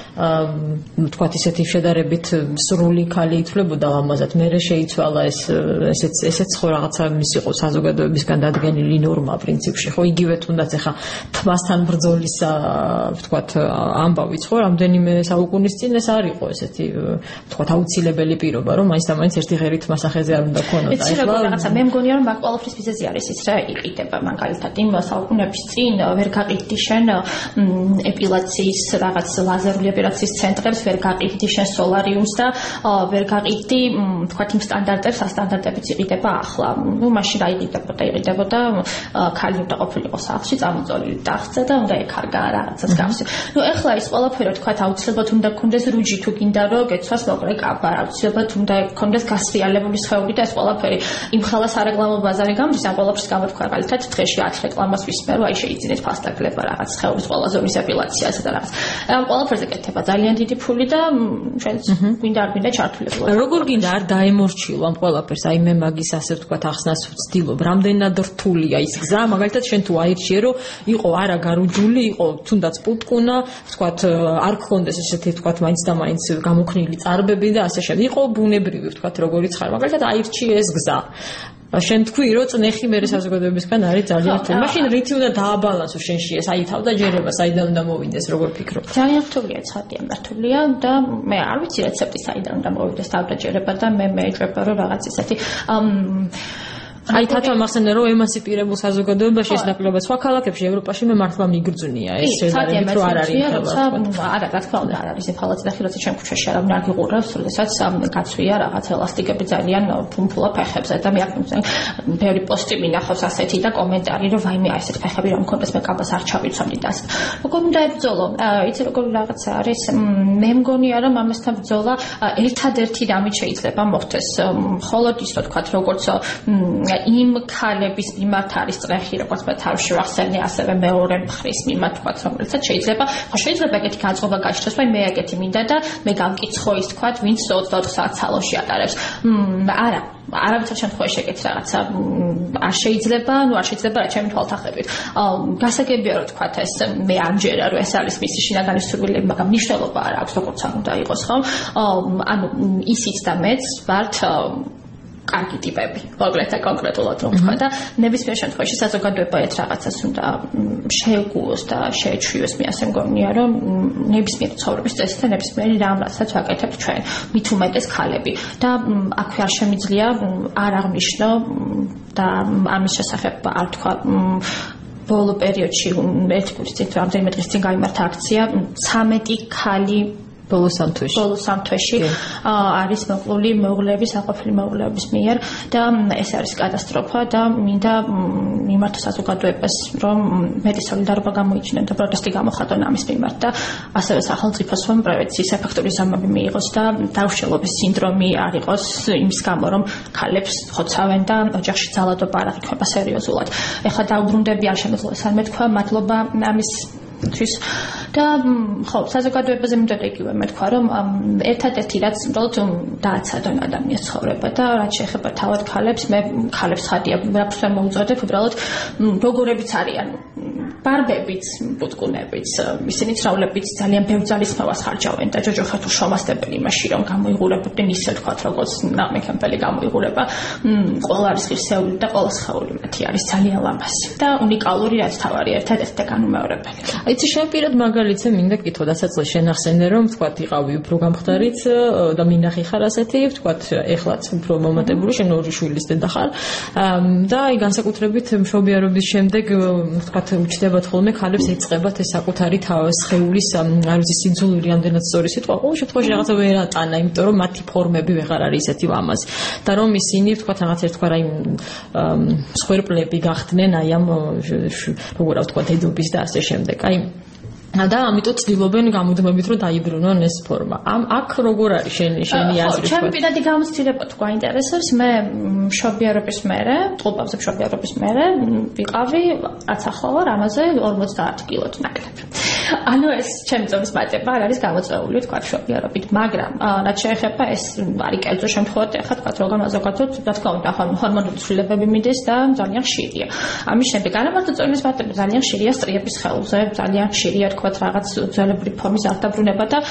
თქვათ ისეთი შედარებით სრული ქალი იცვლებოდა ლამაზად, მერე შეიცვალა ესეც ხო რაღაცა ის იყო საზოგადოებისგან დადგენილი ნორმა პრინციპში, ხო იგივე თუნდაც ეხა თმასთან ბრძოლის ვთქვათ ამბავიც ხო რამდენიმე საუკუნის წინ ეს არ იყო ესეთი ვთქვათ აუცილებელი პირობა, რომ მაინც და მაინც ერთი ღერით მასახეზე არ უნდა ქონოდა. ეს რაღაცა მე მგონია რომ მაგ ყველაფრის მიზეზი არის ის რა იყიდება მაგალითად იმ საუკუნეების წინ ვერ გაყიდდი შენ ეპილაციის რაღაც ლაზერული ეპილაციის ცენტრებს, ვერ გაყიდდი შენ სოლარიუმს და ვერ გაყიდდი თქვათ იმ სტანდარტებს, სტანდარტებიც იყიდება ახლა. ნუ მაშინ რა იყიდებოდა ქალი უნდა ყოფილიყო სახლში, წამოწოლილი ტახტზე და უნდა ეკარგა რაღაცას გავსი. ნუ ეხლა ის ყველაფერი თქვათ აუცილებლად უნდა გქონდეს რუჯი თუ გინდა რომ გეცვას მოკლე კაბა, აუცილებლად უნდა გქონდეს გასრიალებული სხეული და ეს ყველაფერი იმ ხალა სარეკლამო ბაზარი გამდის ამ ყველაფრის გამო თქვა მაგალითად დღეში 10 რეკლამას ვისმენ რომ აი შეიძინეთ ფასტაკლება რაღაც სხეულის ყველა ზონის ეპილაციასა და რაღაც. ამ ყველაფერზე კეთება ძალიან დიდი ფული და ჩვენს გვინდა არ გვინდა ჩართულება. როგორ გინდა არ დაემორჩილო ამ ყველაფერს, აი მე მაგის ასე ვთქვათ ახსნას ვცდილობ, რამდენად რთულია ის გზა, მაგალითად შენ თუ აირჩიე რომ იყო არა გარუჯული, იყო თუნდაც პუტკუნა, ვთქვათ არ გქონდეს ესეთი ვთქვათ მაინც და მაინც გამოქნილი წარბები და ასე შემდეგ. იყო ბუნებრივი ვთქვათ როგორიც ხარ, მაგალითად აირჩიე ეს გზა. შენ თქვი რომ წნეხი მე საზოგადოებისგან არის ძალიან რთული. მაშინ რითი უნდა დააბალანსო შენში ეს აი თავდაჯერება, საიდან უნდა მოვიდეს, როგორ ფიქრობ? ძალიან რთულია, ცხადია, მართულია და მე არ ვიცი რეცეპტი საიდან უნდა მოვიდეს თავდაჯერება და მე მეეჭვება რომ რაღაც ისეთი აი თათა მახსენე რომ ემანსიპირებულ საზოგადოებაში ეს ნაკლებად სხვა ქალაქებში ევროპაში მე მართლა მიგრძნია ეს შედარებით რომ არ არის არა რა თქმა უნდა არ არის ეფალაცი და ხილოცი ჩვენ ქუჩაში არავინ არ გიყურებს როდესაც გაცვია რაღაც ელასტიკები ძალიან ფუმფულა ფეხებზე და მე აქ ბევრი პოსტი მინახავს ასეთი და კომენტარი რომ ვაიმე აი ესეთი ფეხები რომ მქონდეს მე კაბას არ ჩავიცვამდი და ასე როგორ უნდა ებრძოლო იცი როგორ რაღაცა არის მე მგონია რომ ამასთან ბრძოლა ერთადერთი რამით შეიძლება მოხდეს მხოლოდ ის რა თქვა როგორც იმ ქალების მიმართ არის წრეხი, როგორც მე თავში ვახსენე, ასევე მეორე მხრის მიმართ ვთქვათ, რომელსაც შეიძლება ეგეთი განწყობა გაჩნდეს, მაგრამ მე ეგეთი მინდა და მე გამკითხო ის ვთქვათ, ვინც 24 საათს სალონში ატარებს. არავითარ შემთხვევაში ეგეთი რაღაცა არ შეიძლება, არ შეიძლება რა ჩემი თვალთახედვით. გასაგებია რომ ვთქვათ ეს მე ამჯერა რომ ეს არის მისი შინაგანი სურვილები, მაგრამ მნიშვნელობა არ აქვს, როგორც არ უნდა იყოს, ხო? ანუ ისიც და მეც ვართ კარგი ტიპები, მოკლედ და კონკრეტულად რომ ვთქვა და ნებისმიერ შემთხვევაში საზოგადოება ერთ რაღაცას უნდა შეეგუოს და შეეჩვიოს, მე ასე მგონია, რომ ნებისმიერი ცხოვრების წესი და ნებისმიერი რამ, რასაც ვაკეთებთ ჩვენ, მით უმეტეს ქალები და აქვე არ შემიძლია არ აღნიშნო და ამის შესახებ არ თქვა ბოლო პერიოდში ერთი წუთი წინ რამდენიმე დღის წინ გამართა აქცია 13 ქალი ბოლო სამთვეში არის მოკლული მეუღლეების საყოფილი მეუღლეების მიერ და ეს არის კატასტროფა და მინდა მიმართ საზოგადოებას რომ მეტი სოლიდარობა გამოიჩინონ და პროტესტი გამოხატონ ამის მიმართ და ასევე სახელმწიფოს რომ პრევენციის ეფექტური ზამები მიიღოს და დაუშალობის სინდრომი არ იყოს იმის გამო რომ ქალებს ხოცავენ და ოჯახში ძალადობა არ აღიქვება სერიოზულად. ეხლა დაუბრუნდები არ შემეძლო სამ მეთქვა მადლობა ამის და ხო საზოგადოებაზე მინდა იგივე მეთქვა რომ ერთადერთი რაც უბრალოდ დააცადონ ადამიანის ცხოვრება და რაც შეეხება თავად ქალებს მე ქალებს ხადია რაფერს ვერ მოუწოდებ უბრალოდ როგორებიც არიან ბარბებიც ბუტკუნებიც ისინი ცრავლებიც ძალიან ბევრ ძალისხმევას ხარჯავენ და ჯოჯოხეთო შრომასტებელი იმაში რომ გამოიღურებოდნენ ისე თქვა როგორც ნამექემპელი გამოიღურება ყველა არის ღირსეული და ყველა სხეული მათი არის ძალიან ლამაზი და უნიკალური რაც თავარი ერთადერთი და განუმეორებელი იცი შენ პირად მაგალითზე მინდა გითხო დასაწყისში შენახსენე რომ თქვათ იყავი უფრო გამხდარიც და მინახი ხარ ასეთი თქვათ ეხლაც უფრო მომატებული შენ ორი შვილის დედა ხარ და აი განსაკუთრებით მშობიარობის შემდეგ თქვათ უჩნდებათ ხოლმე ქალებს ეწყებათ ეს საკუთარი სხეულის არ ვიცი სიძულვი რამდენად სწორი სიტყვა ყოველ შემთხვევაში რაღაცა ვერ ატანა იმიტომ რომ მათი ფორმები ვეღარ არის ესეთი ლამაზი და რომ ისინი თქვათ რაღაც ერთგვარ აი მსხვერპლები გახდნენ აი ამ როგორ ვთქვა დედობის და ასე შემდეგ აი და ამიტომ ცდილობენ გამუდმებით რომ დაიბრუნონ ეს ფორმა. აქ როგორ არის შენი აზრი? ჩემი პირადი გამოცდილება თუ გაინტერესებს, მე მშობიარობის მერე, ტყუპავზე მშობიარობის მერე ვიყავი რაც ახლა ვარ ამაზე 50 კილოთი ნაკლები. ანუ ეს ჩემი წონის მატება არ არის გამოწვეული თქვა მშობიარობით, მაგრამ რაც შეეხება ეს არის კერძო შემთხვევაში, ახლა თქვა რომ განაზოგადოთ, რა თქმა უნდა, ჰორმონული ცვლილებები მიდის და ძალიან ხშირია. ამის შემდეგ არა მარტო წონის მატება, ძალიან ხშირია სტრიების ხეულზე, ძალიან ხშირია რაღაც ძველებრივი ფორმის აღდაბრუნება და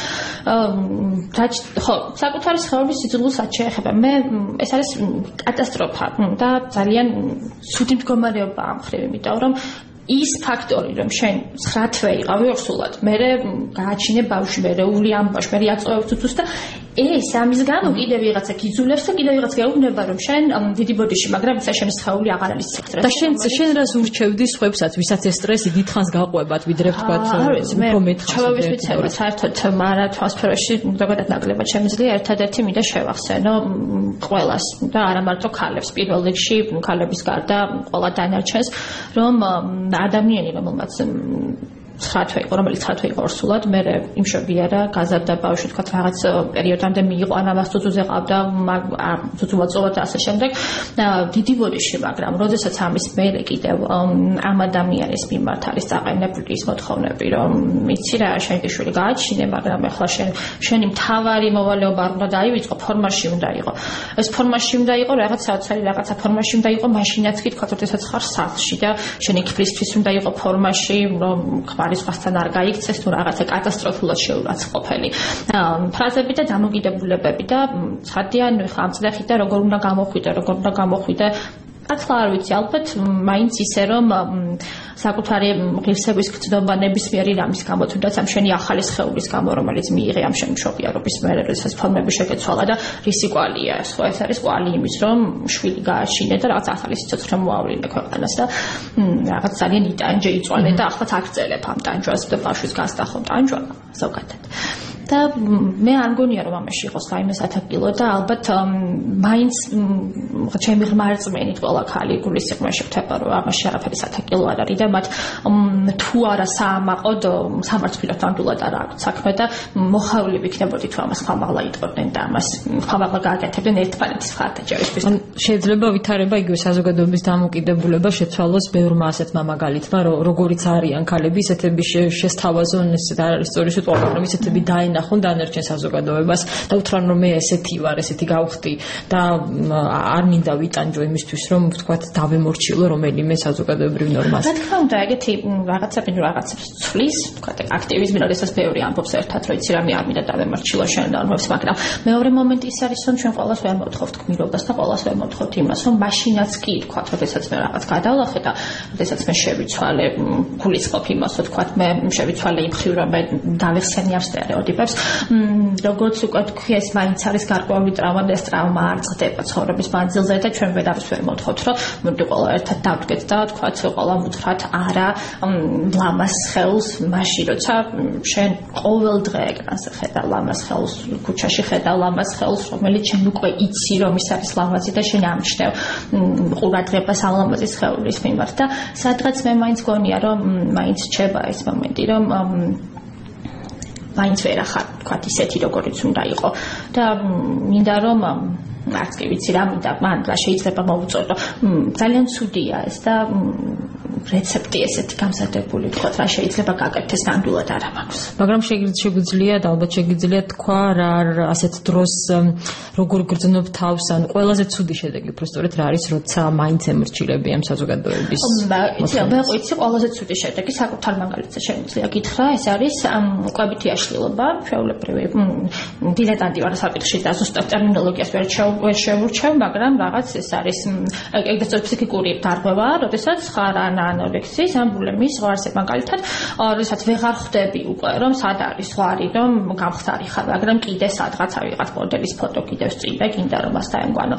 ხო საკუთარი სხეულის სიძულვილსაც შეეხება მე ეს არის კატასტროფა და ძალიან ცუდი მდგომარეობა ამ მხრივ იმიტომ რომ ის ფაქტორი რომ შენ 9 თვე იყავი ორსულად მე გააჩინე ბავშვი მე ული ამ ბავშვი მე აწოვებ თუთუს და ეს ამის გამო კიდე ვიღაცა გიძულებს და კიდე ვიღაც გეუბნება რომ შენ დიდი ბოდიში მაგრამ ისა შენი სხეული აღარ არის სტრესი და შენ რას ურჩევდი სხვებსაც ვისაც ეს სტრესი დიდხანს გაყვებათ ვიდრე ვთქვათ უფრო მეტ ხანს ვიცემ საერთოდ მარათვას სფეროში ზოგადად ნაკლებად შემიძლია ერთადერთი მინდა შევახსენო ყველას და არა მარტო ქალებს პირველ რიგში ქალების გარდა ყველა დანარჩენს რომ ადამიანი რომელმაც 9 თვე იყო რომელიც 9 თვე იყო ორსულად მე იმშობიარა გაზარდა ბავშვი თქვა რაღაც პერიოდამდე მიიღო ანამას თუძუზე ყავდა თუძუაწოვა და ასე შემდეგ დიდი ბოდიში მაგრამ როდესაც ამის მერე კიდევ ამ ადამიანის მიმართ არის დაყენებული ის მოთხოვნები რომ იცი რა შენი შვილი გააჩინე მაგრამ ახლა შენი მთავარი მოვალეობა არ უნდა დაივიწყო ფორმაში უნდა იყო ეს ფორმაში უნდა იყო რაღაც საოცარი რაღაცა ფორმაში უნდა იყო მაშინაც კი თქვა როდესაც ხარ სახლში და შენი ქფლისთვის უნდა იყო ფორმაში რომ სხვასთან არ გაიქცეს თუ რაღაცა კატასტროფულად შეურაცხყოფელი ფრაზები და დამოკიდებულებები და ცხადია ხა ამ წლებში და როგორ უნდა გამოხვიდე ახლა არ ვიცი ალბათ მაინც ისე რომ საკუთარი ღირსების გრძნობა ნებისმიერი რამის გამო თუნდაც ამ შენი ახალი სხეულის გამო რომელიც მიიღე ამ შენი მშობიარობის მერე როდესაც ფორმები შეგეცვალა და რისი კვალია ხო ეს არის კვალი იმის რომ შვილი გააჩინე და რაღაც ახალი სიცოცხლე მოავლინე ქვეყანას და რაღაც ძალიან იტანჯე იწვალე და ახლა აგრძელებ ამ ტანჯვას და ბავშვის გასტახომ ტანჯვა ზოგადად და მე არ მგონია რომ ამაში იყოს რაიმე 10 კილო და ალბათ მაინც ჩემი ღმერთმენით ყველა ქალი გულის სიღრმეში ხდება რომ ამაში არაფერი 10 კილო არ არის და მათ თუ არა საამაყოდ სამართლით ნამდვილად არ აქვს საქმე და მოხარული ვიქნებოდი თუ ამას ხმამაღლა იტყოდნენ და ამას ხმამაღლა გააკეთებდნენ ერთმანეთის მხარდაჭერისთვის შეიძლება ვითარება იგივე საზოგადოების დამოკიდებულება შეცვალოს ბევრმა ასეთმა მაგალითმა როგორიც არიან ქალები ისეთები შესთავაზონ ეს არ არის სწორი სიტყვა მაგრამ ისეთები დაენახონ დანარჩენ საზოგადოებას და უთხრან რომ მე ესეთი ვარ ესეთი გავხდი და არ მინდა ვიტანჯო იმისთვის რომ ვთქვათ დავემორჩილო რომელიმე საზოგადოებრივ ნორმას. რა თქმა უნდა ეგეთი რაღაცებს ცვლის ვთქვათ აქტივიზმი როდესაც ბევრი ამბობს ერთად რომ იცი რა მე არ მინდა დავემორჩილო შენ ნორმებს მაგრამ მეორე მომენტი ის არის რომ ჩვენ ყველას ვერ მოთხოვთ გმირობას და ყველას ვერ მოთხოვთ იმას რომ მაშინაც კი ვთქვათ როდესაც მე რაღაც გადავლახე და როდესაც მე შევიცვალე გულისხმობ იმას რომ ვთქვათ მე შევიცვალე იმ ხრივ რომ მე დავეხსენი ამ სტერეოტიპებს ფიქრობს როგორც უკვე თქვი ეს მაინც არის გარკვეული ტრავმა და ეს ტრავმა არ წყდება ცხოვრების მანძილზე და ჩვენ ვერავის ვერ მოთხოვთ რომ მოდი ყველა ერთად დავდგეთ და თქვათ ყველა მუთხრათ არა ლამას ხელს მაშინ როცა შენ ყოველ დღე ეკრანზე ხედავ ლამას ხელს ქუჩაში ხედავ ლამას ხელს რომელიც შენ უკვე იცი რომ ის არის ლამაზი და შენ ამჩნევ ყურადღებას ამ ლამაზის ხელის მიმართ და სადღაც მე მაინც გონია რომ მაინც რჩება ეს მომენტი რომ მაინც ვერ ახარ თქვათ ისეთი როგორიც უნდა იყო და მინდა რომ არც კი ვიცი რა მინდა მან რა შეიძლება მოვუწოდო ძალიან ცუდია ეს და რეცეპტი ესეთი გამზადებული თქვათ რა შეიძლება გაკეთდეს ნამდვილად არ მაქვს მაგრამ შეგვიძლია და ალბათ შეგვიძლია თქვა რა ასეთ დროს როგორ გრძნობ თავს ან ყველაზე ცუდი შედეგი პროსტორეთ რა არის როცა მაინც ემორჩილები ამ საზოგადოების იცი ყველაზე ცუდი შედეგი საკუთარ მაგალითზე შემიძლია გითხრა ეს არის კვებითი აშლილობა ჩვეულებრივი დილეტანტი ვარ საკითხში და ზუსტად ტერმინოლოგიას ვერ შევურჩევ მაგრამ რაღაც ეს არის ეგრეთ ფსიქიკური დარღვევა როდესაც ხარ ანორექსიის ან ბულიმიის ზღვარზე მაგალითად როდესაც ვეღარ ხვდები უკვე რომ სად არის ზღვარი რომ გამხდარი ხარ მაგრამ კიდე სადღაც ავიღოთ მოდელის ფოტო კიდევ სწრიბე გინდა რომ მას დაემგვანო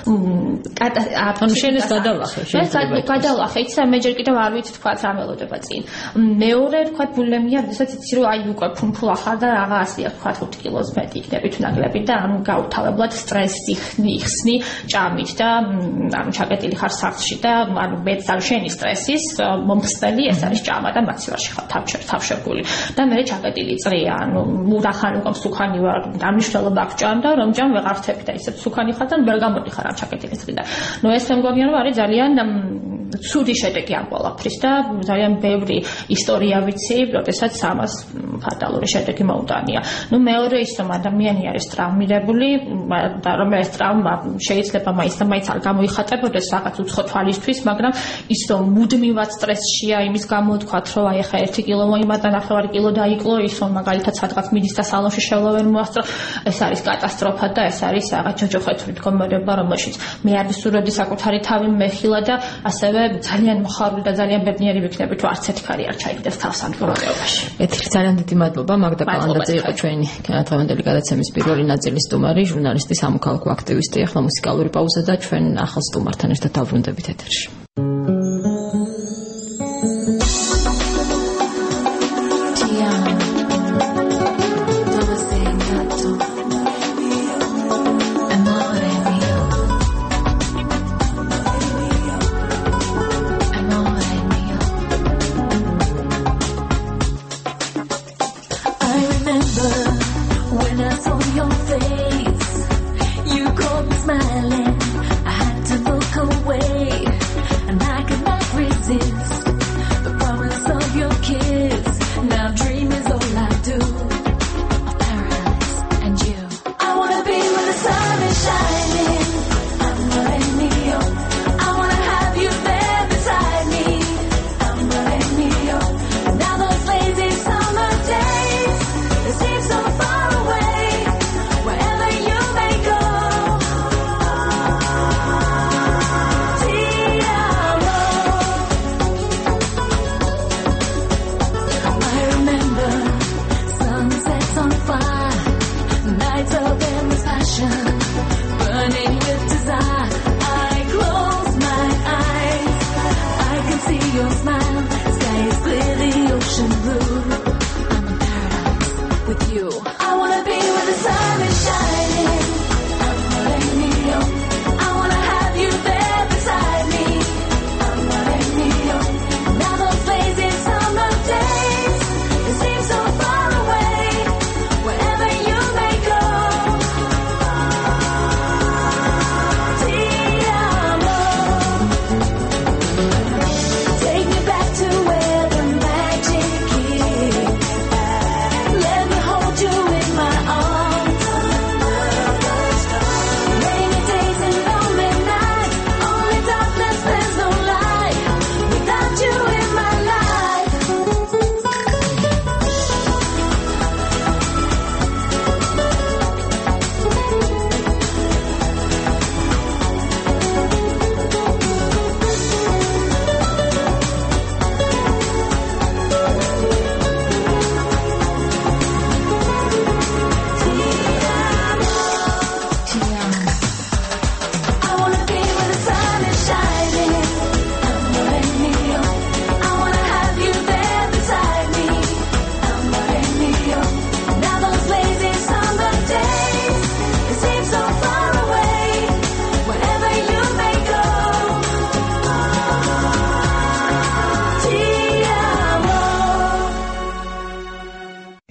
ანუ შენ ეს გადავახე შეიძლება გადავახე იცი მე ჯერ კიდევ არ ვიცი თქვა რა მელოდება წინ მეორე თქვა ბულიმია როდესაც იცი რომ აი უკვე ფუნფულა ხარ და რაღაცია თქვა 5 კილოს მეტი იქნები თუ ნაკლები და ანუ გაუთავებლად სტრესი ხსნი ჭამით და ანუ ჩაკეტილი ხარ სახლში და ანუ მეც და შენი სტრესის მომხსნელი ეს არის ჭამა და მაცივარში ხარ თავშეკული და მე ჩაკეტილი წრია ანუ მურახან უკვე სუქანი ვარ დამნიშნულობა აქვს ჭამ და რომ ჭამ ვეღარ ხტები და ისე სუქანი ხარ და ვერ გამოდიხარ ამ ჩაკეტილი წრიდან ნუ ეს მე მგონია რომ არის ძალიან ცუდი შედეგი ამ ყველაფრის და ძალიან ბევრი ისტორია ვიცი როდესაც ამას ფატალური შედეგი მოუტანია ნუ მეორე ის რომ ადამიანი არის ტრავმირებული და რომ ეს ტრავმა შეიძლება მაინც და მაინც არ გამოიხატებოდეს რაღაც უცხო თვალისთვის მაგრამ ის რომ მუდმივად სტრესშია იმის გამო თქვათ რომ აი ხა 1 კილო მოიმატა 9 კილო დაიკლო ის რომ მაგალითად სადღაც მიდის და სალონში შევლა ვერ მოასწრო ეს არის კატასტროფა და ეს არის რაღაც ჯოჯოხეთური მდგომარეობა რომელშიც მე არ ვისურვებდი საკუთარი თავი მეხილა და ასევე ძალიან მხარული და ძალიან ბედნიერი ვიქნები თუ არც ერთი ქარი არ ჩაიგდეს თავს ამ პროგრამაში. ეთერი ძალიან დიდი მადლობა მაგდა კალანდაძე იყო ჩვენი დღევანდელი გადაცემის პირველი ნაწილის სტუმარი ჟურნალისტი სამოქალაქო აქტივისტი ახლა მუსიკალური პაუზა და ჩვენ ახალ სტუმართან ერთად დავბრუნდებით ეთერში. Smiling, I had to look away.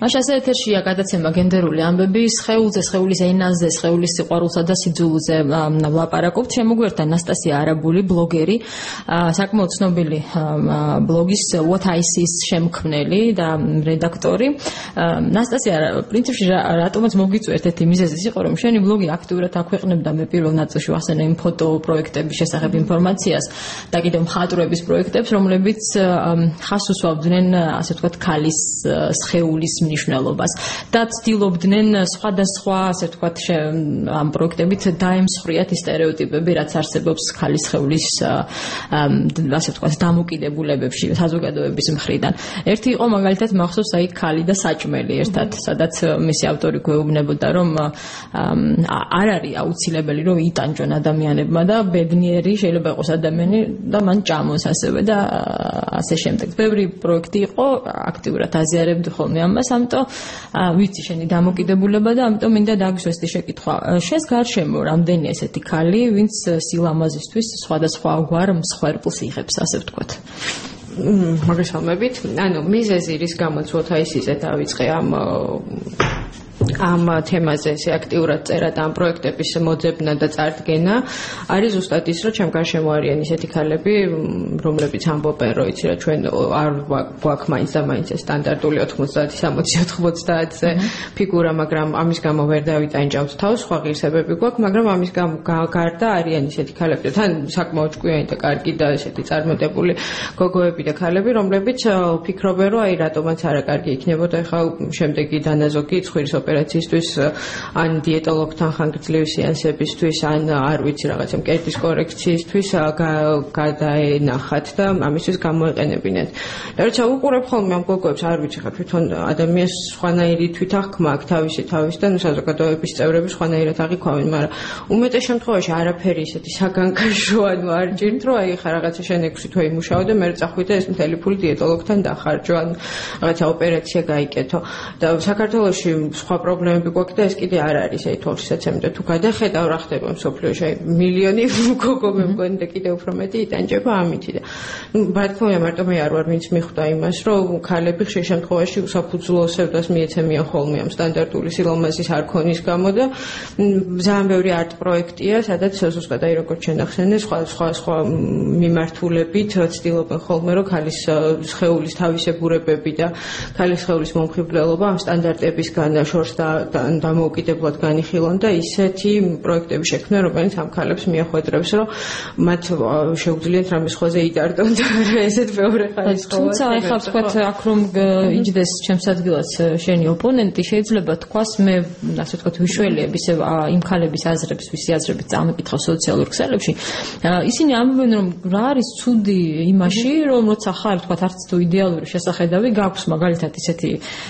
მაშ ასე ეთერშია გადაცემა გენდერული ამბები, სხეულზე, სხეულის ენაზე, სხეულის სიყვარულსა და სიძულზე ვლაპარაკობთ. შემოგვერთა ნასტასია არაბული, ბლოგერი, საკმაოდ ცნობილი ბლოგის What I See-ს შემქმნელი და რედაქტორი. ნასტასია, პრინციპში რატომაც მოგიწვია ერთ-ერთი მიზეზი იყო, რომ შენი ბლოგი აქტიურად აქვეყნებდა მე პირველ ნაწილში ვახსენე იმ ფოტო პროექტების შესახებ ინფორმაციას და კიდევ მხატვრების პროექტებს, რომლებიც ხას უსვამდნენ, ასე ვთქვათ, ქალის სხეულის მნიშვნელობას და ცდილობდნენ სხვადასხვა, ასე ვთქვათ, ამ პროექტებით დაემსხვრიათ ის სტერეოტიპები, რაც არსებობს ქალის სხეულის, ასე ვთქვათ, დამოკიდებულებებში საზოგადოების მხრიდან. ერთი იყო მაგალითად მახსოვს აი ქალი და საჭმელი ერთად, სადაც მისი ავტორი გვეუბნებოდა, რომ არ არის აუცილებელი, რომ იტანჯონ ადამიანებმა და ბედნიერი შეიძლება იყოს ადამიანი და მან ჭამოს ასევე და ასე შემდეგ. ბევრი პროექტი იყო, აქტიურად აზიარებდი ხოლმე ამას, ამიტომ ვიცი შენი დამოკიდებულება და ამიტომ მინდა დაგისვესდი შეკითხვა. შენს გარშემო რამდენია ესეთი ქალი, ვინც სილამაზისთვის სხვადასხვა გვარ მსხვერპლს იღებს, ასე ვთქვათ. მოგესალმებით. ანუ მიზეზი რის გამოც ვოთაისიზე დავიწყე ამ თემაზე ესე აქტიურად წერა და ამ პროექტების მოძებნა და წარდგენა არის ზუსტად ის, რომ ჩემ გარშემო არიან ისეთი ქალები, რომლებიც ამბობენ, რომ იცი რა ჩვენ არ გვაქვს მაინც და მაინც ეს სტანდარტული 90-60-90-ზე ფიგურა, მაგრამ ამის გამო ვერ დავიტანჯავთ თავს, სხვა ღირსებები გვაქვს, მაგრამ ამის გამო გარდა არიან ისეთი ქალები, თან საკმაოდ ჭკვიანი და კარგი და ესეთი წარმატებული გოგოები და ქალები, რომლებიც ფიქრობენ, რომ აი რატომაც არა კარგი იქნებოდა ხა შემდეგი დანაზოგი ცხვირის ოპერაციისთვის ან დიეტოლოგთან ხანგრძლივი სეანსებისთვის ან არ ვიცი რაღაცა მკერდის კორექციისთვის გადაენახათ და ამისთვის გამოეყენებინათ. და როცა უყურებ ხოლმე ამ გოგოებს არ ვიცი ხა თვითონ ადამიანს სხვანაირი თვითაღქმა აქვს თავის და საზოგადოების წევრები სხვანაირად აღიქვამენ, მაგრამ უმეტეს შემთხვევაში არაფერი ისეთი საგანგაშო ანუ არ ჭირთ, რომ აი ხა რაღაცა შენ 6 თვე იმუშაო და მე წახვიდე ეს მთელი ფული დიეტოლოგთან დახარჯო ან რაღაცა ოპერაცია გაიკეთო. და საქართველოში სხვა პრობლემები გვაქვს და ეს კიდე არ არის აი თორშისაც ემდა თუ გადახედავ რა ხდება მსოფლიოში აი მილიონი გოგო მე მგონი და კიდე უფრო მეტი იტანჯება ამითი და რა თქმა უნდა მარტო მე არ ვარ ვინც მიხვდა იმას რომ ქალები ხშირ შემთხვევაში საფუძვლო სევდას მიეცემიან ხოლმე ამ სტანდარტული სილამაზის არქონის გამო და ძალიან ბევრი არტ პროექტია სადაც ზუსტად აი როგორც ჩვენ ახსენე სხვა მიმართულებით ცდილობენ ხოლმე რომ ქალის სხეულის თავისებურებები და ქალის სხეულის მომხიბვლელობა ამ სტანდარტებისგან შორს დამოუკიდებლად განიხილონ და ისეთი პროექტები შექმნან, რომელიც ამ ქალებს მიახვედრებს, რომ მათ შეუძლიათ რამის ხოზე იტარდონ და ესეთ მეორე ხალხს. თუმცა ახლა ვთქვათ, აქ რომ იჯდეს ჩემს ადგილას შენი ოპონენტი, შეიძლება თქვას მე, ასე ვთქვათ, ვიშველიებ ისევ იმ ქალების აზრებს, ვისი აზრებით წამიკითხავ სოციალურ ქსელებში. ისინი ამბობენ, რომ რა არის ცუდი იმაში, რომ როცა ხარ, ვთქვათ, არც თუ იდეალური შესახედავი, გაქვს მაგალითად ისეთი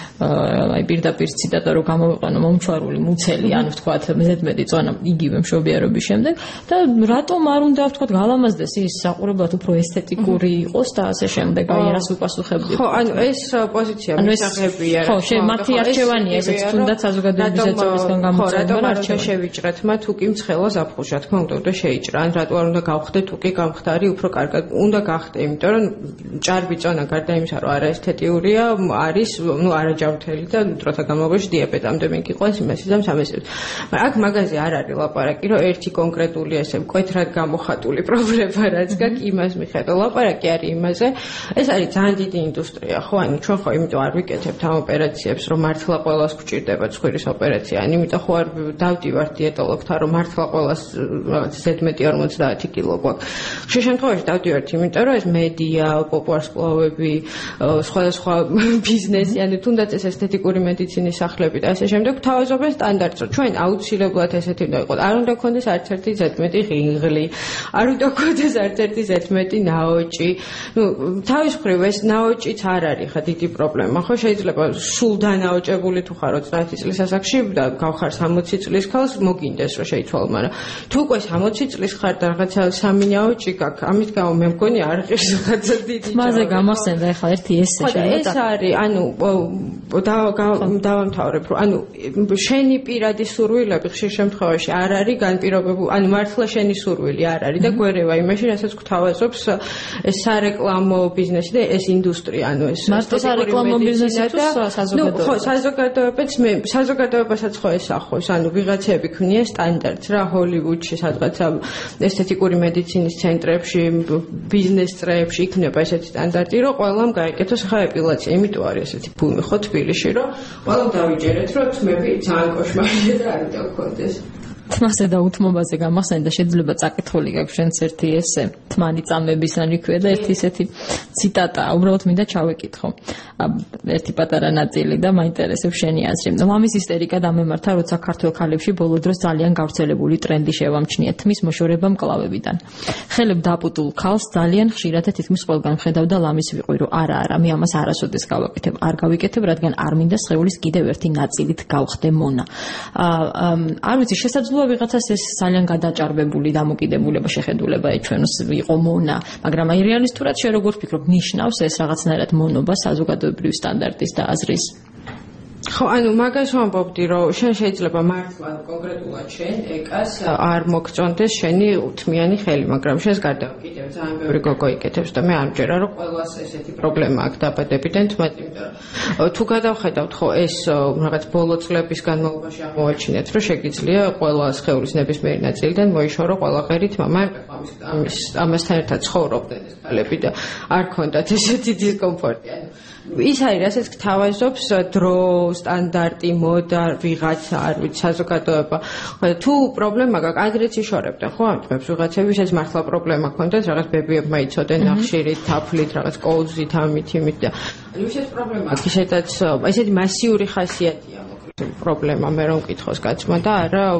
აი პირდაპირ ციტატა რომ გამოვიყენო მომჩვარული მუცელი, ანუ ვთქვათ, მეზეთმეტი წონა იგივე მშობიარობის შემდეგ და რატომ არ უნდა ვთქვათ გალამაზდეს ის საყურებლად უფრო ესთეტიკური იყოს და ასე შემდეგ, აი რას უპასუხებდი. ხო, ანუ ეს პოზიცია მისაღებია. ხო, მათი არჩევანია ესეც თუნდაც საზოგადოების ეწევისგან გამოწვევა, რატომ არ უნდა შევიჭრათ მათ უკი მცხელა ზაფხულში, რა თქმა უნდა შევიჭრა, ან რატო არ უნდა გავხდეთ უკი გამხდარი უფრო კარგად, უნდა გახდე, იმიტომ რომ ჭარბი წონა გარდა იმისა, რომ არაესთეტიურია, არის, ნუ არაჯანმრთელი და დროთა განმავლობაში დიაბეტამდე მიგიყვანს იმასი და სამესებს. მაგრამ აქ მაგაზე არ არის ლაპარაკი, რომ ერთი კონკრეტული ესე მკვეთრად გამოხატული პრობლემა რაც გაქვს იმას მიხედა. ლაპარაკი არის იმაზე, ეს არის ძალიან დიდი ინდუსტრია, ხო, ანუ ჩვენ ხო იმიტომ არ ვიკეთებთ ამ ოპერაციებს, რომ მართლა ყველას გვჭირდება ცხვირის ოპერაცია, ან იმიტომ ხო არ დავდივართ დიეტოლოგთან, რომ მართლა ყველას რაღაც ზედმეტი 50 კილო გვაქვს. ხშირ შემთხვევაში დავდივართ იმიტომ, რომ ეს მედია, პოპულარსკვლავები, სხვადასხვა ბიზნესი, ანუ თუნდაც ეს ესთეტიკური მედიცინის სახლები და ასე შემდეგ თავაზობენ სტანდარტს, რომ ჩვენ აუცილებლად ესეთი უნდა იყოს. არ უნდა გქონდეს არც ერთი ზედმეტი ღინღლი, არ უნდა გქონდეს არც ერთი ზედმეტი ნაოჭი. ნუ თავის მხრივ ეს ნაოჭიც არ არის ხა დიდი პრობლემა. ხო შეიძლება სულ დანაოჭებული თუ ხარ 30 წლის ასაკში და გავხარ 60 წლის ქალს მოგინდეს რომ შეიცვალო, მაგრამ თუ უკვე 60 წლის ხარ და რაღაცა სამი ნაოჭი გაქვს, ამის გამო მე მგონი არ ღირს რაღაცა დიდი. მასე გამახსენდა ახლა ერთი ესე შეიძლება. ეს არის, ანუ დავამთავრებ, რომ ანუ ანუ შენი პირადი სურვილები ხშირ შემთხვევაში არ არის განპირობებული, ანუ მართლა შენი სურვილი არ არის და გვერევა იმაში, რასაც გვთავაზობს ეს სარეკლამო ბიზნესი და ეს ინდუსტრია, ანუ ეს მართლა სარეკლამო ბიზნესი თუ საზოგადოება. ხო, საზოგადოებასაც ხო ესახოს, ანუ ვიღაცები ქმნიან სტანდარტს რა, ჰოლივუდში სადღაცა ესთეტიკური მედიცინის ცენტრებში, ბიზნეს წრეებში იქნება ესეთი სტანდარტი, რომ ყველამ გაიკეთოს ხა ეპილაცია, იმიტომ არის ესეთი ბუმი ხო თბილისში, რომ ყველამ დავიჯერეთ, რომ თმები ძალიან კოშმარია და არ უნდა გქონდეს. თმასე და უთმობაზე გამახსენდა შეიძლება წაკითხული გაქვს შენც ერთი ესე თმანი წამების რანი ქვია და ერთი ისეთი ციტატა უბრალოდ მინდა ჩავეკითხო ერთი პატარა ნაწილი და მაინტერესებს შენი აზრი. ლამის ისტერიკა დამემართა როცა ქართველ ქალებში ბოლო დროს ძალიან გავრცელებული ტრენდი შევამჩნია თმის მოშორება მკლავებიდან. ხელებ დაპუტულ ქალს ძალიან ხშირად და თითქმის ყველგან ხედავდა ლამის ვიყვირო. არა, მე ამას არასოდეს გავაკეთებ. არ გავიკეთებ, რადგან არ მინდა სხეულის კიდევ ერთი ნაწილით გავხდე მონა. არ ვიცი შესაძლოა ვიღაცას ეს ძალიან გადაჭარბებული დამოკიდებულება შეხედულება ეჩვენოს იყო მონა, მაგრამ აი რეალისტურად შე როგორ ფიქრობ, ნიშნავს ეს რაღაცნაირად მონობა საზოგადოებრივი სტანდარტის და აზრის? ხო, ანუ მაგას ვამბობდი, რომ შენ შეიძლება მართლა კონკრეტულად შენ ეკას არ მოგწონდეს შენი უთმიანი ხელი, მაგრამ შენს გარდა კიდევ ძალიან ბევრი გოგო იკეთებს და მე არ მჯერა, რომ ყველას ესეთი პრობლემა აქვს დაბადებიდან თმეთ, იმიტომ რომ თუ გადავხედავთ, ხო, ეს რაღაც ბოლო წლების განმავლობაში აღმოაჩინეთ, რომ შეგიძლია ყველა სხეულის ნებისმიერი ნაწილიდან მოიშორო ყველა ღერით მამა, ამასთან ერთად ცხოვრობდნენ ეს ქალები და არ ქონდათ ესეთი დისკომფორტი. ის არის, რასაც გთავაზობს დრო, სტანდარტი, მოდა, ვიღაცა, არ ვიცი, საზოგადოება. თუ პრობლემა გაქვს, ადრეც იშორებდნენ, ხო, ამ თმებს ვიღაცები, ეს მართლა პრობლემა ქონდათ, რაღაც ბებიებმა იცოდნენ ნახშირით, თაფლით, რაღაც კოუზით, ამით, იმით და ისეთ პრობლემა აქვს, ისედაც ესეთი მასიური ხასიათია მოკლედ პრობლემა, მე რომ მკითხოს კაცმა და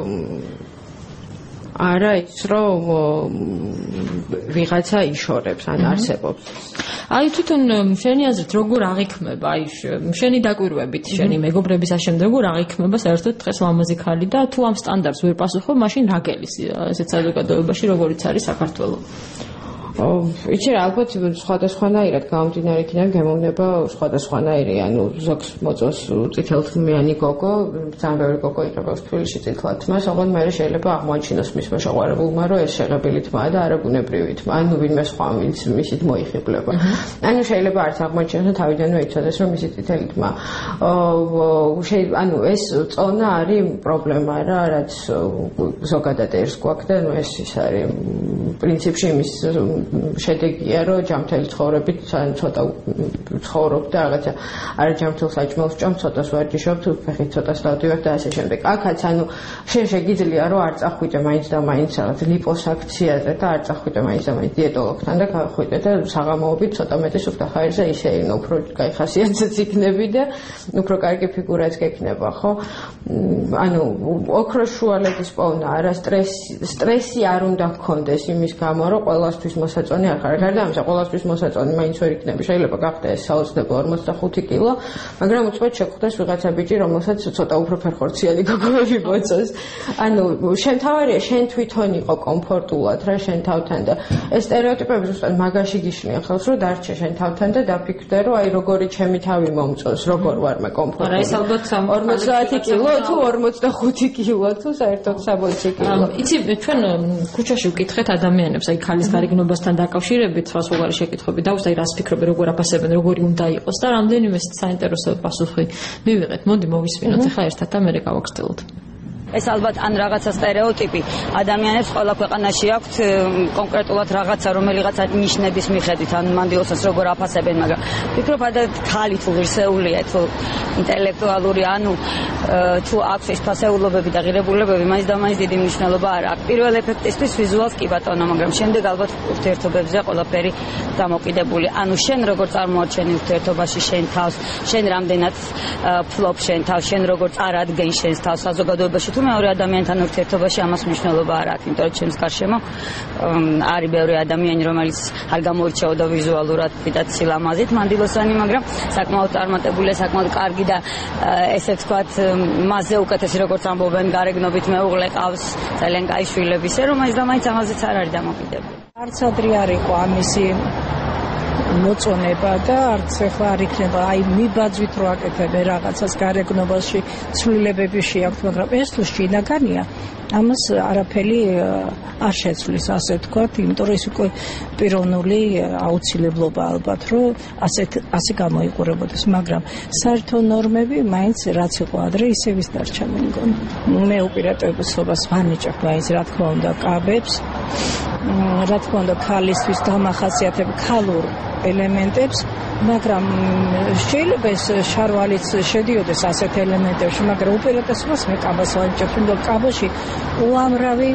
არა ის, რომ ვიღაცა იშორებს, ან არსებობს. აი თვითონ შენი აზრით როგორ აღიქმება, აი შენი დაკვირვებით, შენი მეგობრების აშემდე როგორ აღიქმება საერთოდ დღეს ლამაზი ხალი და თუ ამ სტანდარტს ვერ პასუხობ, მაშინ რა გელის ესეთ საზოგადოებაში, როგორიც არის საქართველო? იცი რა, ალბათ სხვადასხვანაირად გამომდინარე იქიდან გემოვნება სხვადასხვანაირი, ანუ ზოგს მოწონს წითელთმიანი გოგო, ძალიან ბევრი გოგო იყრება თბილისში წითლად თმას, ოღონდ მე შეიძლება აღმოაჩინოს მისმა შეყვარებულმა, რომ ეს შეღებილი თმაა და არა ბუნებრივი თმა, ანუ ვინმე სხვა ვინც მისით მოიხიბლება. ანუ შეიძლება არც აღმოაჩინოს და თავიდანვე იცოდეს, რომ მისი წითელი თმა. ანუ ეს წონა არის პრობლემა რა, რაც ზოგადად ერს გვაქვს და ეს ის არის პრინციპში იმის შედეგია, რომ ჯამთელი ცხოვრებით ცოტა ცხოვრობ და რაღაცა არა ჯამთელ საჭმელს ჭამ, ცოტას ვარჯიშობ, თუ ფეხით ცოტას დავდივარ და ასე შემდეგ. აქაც ანუ შენ შეგიძლია რომ არ წახვიდე მაინც და მაინც რაღაც ლიპოსაქციაზე და არ წახვიდე მაინც და მაინც დიეტოლოგთან და გავხვიდე და საღამოობით ცოტა მეტი სუფთა ხაერზე ისე უფრო კაი ხასიათზეც იქნები და უფრო კარგი ფიგურაც გექნება, ხო? ანუ ოქროს შუალედის პოვნა, არა სტრესი არ უნდა გქონდეს იმის გამო, რომ ყველასთვის მოსაწონი არ ხარ. გარდა ამისა, ყველასთვის მოსაწონი მაინც ვერ იქნები. შეიძლება გახდეს საოცრებო 45 კილო, მაგრამ უცბად შეგხვდეს ვიღაცა ბიჭი, რომელსაც ცოტა უფრო ფერხორციანი გოგოები მოწონს. ანუ შენ თავარია, შენ თვითონ იყო კომფორტულად რა შენ თავთან და ეს სტერეოტიპები ზუსტად მაგაში გიშლიან ხელს, რომ დარჩე შენ თავთან და დაფიქრდე, რომ აი როგორი ჩემი თავი მომწონს, როგორ ვარ მე კომფორტული. არა, ეს ალბათ 50 კილო თუ 45 კილო თუ საერთოდ 60 კილო. იცი, ჩვენ ქუჩაში ვკითხეთ ადამიანებს, აი ქალის გარეგნობასთან დაკავშირებით, სხვადასხვაგვარი შეკითხვები დავუსვათ, აი რას ფიქრობენ, როგორ აფასებენ, როგორი უნდა იყოს და რამდენიმე საინტერესო პასუხი მივიღეთ. მოდი მოვისმინოთ ახლა ერთად და მერე გავაგრძელოთ. ეს ალბათ ან რაღაცა სტერეოტიპი ადამიანებს ყველა ქვეყანაში აქვთ კონკრეტულად რაღაცა რომელიღაცა ნიშნების მიხედვით ან მანდილოსას როგორ აფასებენ, მაგრამ ვფიქრობ ქალი თუ ღირსეულია, თუ ინტელექტუალური, ანუ თუ აქვს ეს ფასეულობები და ღირებულებები, მაინც და მაინც დიდი მნიშვნელობა არ აქვს. პირველ ეფექტისთვის ვიზუალს კი ბატონო, მაგრამ შემდეგ ალბათ ურთიერთობებზე ყველაფერი დამოკიდებული. ანუ შენ როგორ წარმოაჩენი ურთიერთობაში შენ თავს, შენ რამდენად ფლობ შენ თავს, შენ როგორ წარადგენ შენს თავს საზოგადოებაში, თუ მეორე ადამიანთან ურთიერთობაში ამას მნიშვნელობა არ აქვს, იმიტომ რომ ჩემს გარშემო არის ბევრი ადამიანი, რომელიც არ გამოირჩეოდა ვიზუალურად დიდად სილამაზით, მანდილოსანი, მაგრამ საკმაოდ წარმატებულია, საკმაოდ კარგი და ესე ვთქვათ, მასზე უკეთესი როგორც ამბობენ, გარეგნობით მეუღლე ყავს, ძალიან კაი შვილები, ისე რომ მაინც და მაინც ამაზეც არ არის დამოკიდებული. არც ადრე არ იყო ამისი მოწონება და არც ახლა არ იქნება აი მიბაძვით რო აკეთებენ რაღაცას გარეგნობაში ცვლილებები შეაქვთ, მაგრამ ეს თუ შინაგანია, ამას არაფერი არ შეცვლის, ასე ვთქვათ, იმიტომ რომ ეს უკვე პიროვნული აუცილებლობა ალბათ, რომ ასე გამოიყურებოდეს, მაგრამ საერთო ნორმები მაინც რაც იყო ადრე, ისე ვის დარჩა მე მგონი. მე უპირატესობას ვანიჭებ მაინც რა თქმა უნდა კაბებს, რა თქმა უნდა ქალისთვის დამახასიათებ ქალურ ელემენტებს, მაგრამ შეიძლება ეს შარვალიც შედიოდეს ასეთ ელემენტებში, მაგრამ უპირატესობას მე კაბას ვანიჭებ, იმიტომ კაბაში უამრავი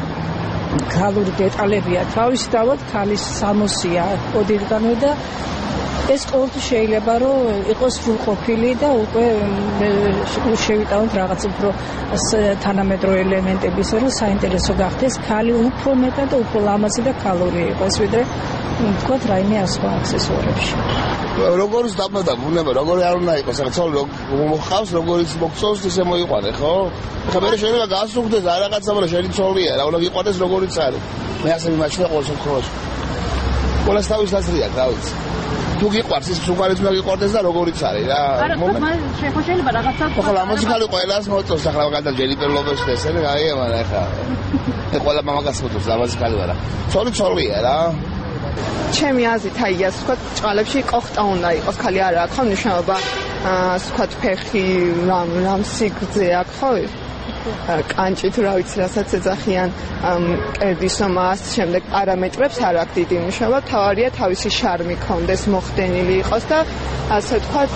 ქალური დეტალებია, თავისთავად ქალის სამოსია კოდირგანო და ეს ყოველთვის შეიძლება რომ იყოს სრულყოფილი და უკვე შევიტანოთ რაღაც უფრო თანამედროვე ელემენტები, ისე რომ საინტერესო გახდეს ქალი უფრო მეტად და უფრო ლამაზი და ქალური იყოს, ვიდრე ვთქვათ რაიმე სხვა აქსესუარებში. როგორიც დაბადა ბუნება, როგორი არ უნდა იყოს, ახლა ცოლი მოხავს, როგორიც მოგწონს, ისე მოიყვანე, ხო? ახლა მე შეიძლება გასუხდეს რა რაღაცა, მაგრამ შენი ცოლია, რა უნდა გიყვანეს როგორიც არის. მე ასე მიმაჩნია ყოველ შემთხვევაში. ყველას თავის აზრია, რა ვიცი. თუ გიყვარს ის სუპარიც უნდა გიყვარდეს და როგორიც არის რა. არა, შეიძლება რაღაცა. ხო, ლამაზი ხალი ყველას მოწონს, ახლა მაგალითად ჯენიფერ ლოპესი და ესენი გაია, მაგრამ ახლა ყველა მამაკაც მოწონს, ლამაზი ხალი ვარა. ცოლია რა. ჩემი აზრით აი ასე ვთქვათ, ჭყალებში კოხტა უნდა იყოს, ხალი არა აქვს მნიშვნელობა, ასე ვთქვათ, ფეხი რამ სიგრძე აქვს, ხო? კანჭი თუ რა ვიცი, რასაც ეძახიან, კერდის ზომა, ამ შემდეგ პარამეტრებს არ აქვს დიდი მნიშვნელობა, თავარია თავისი შარმი კონდეს, მოხდენილი იყოს და ასე ვთქვათ,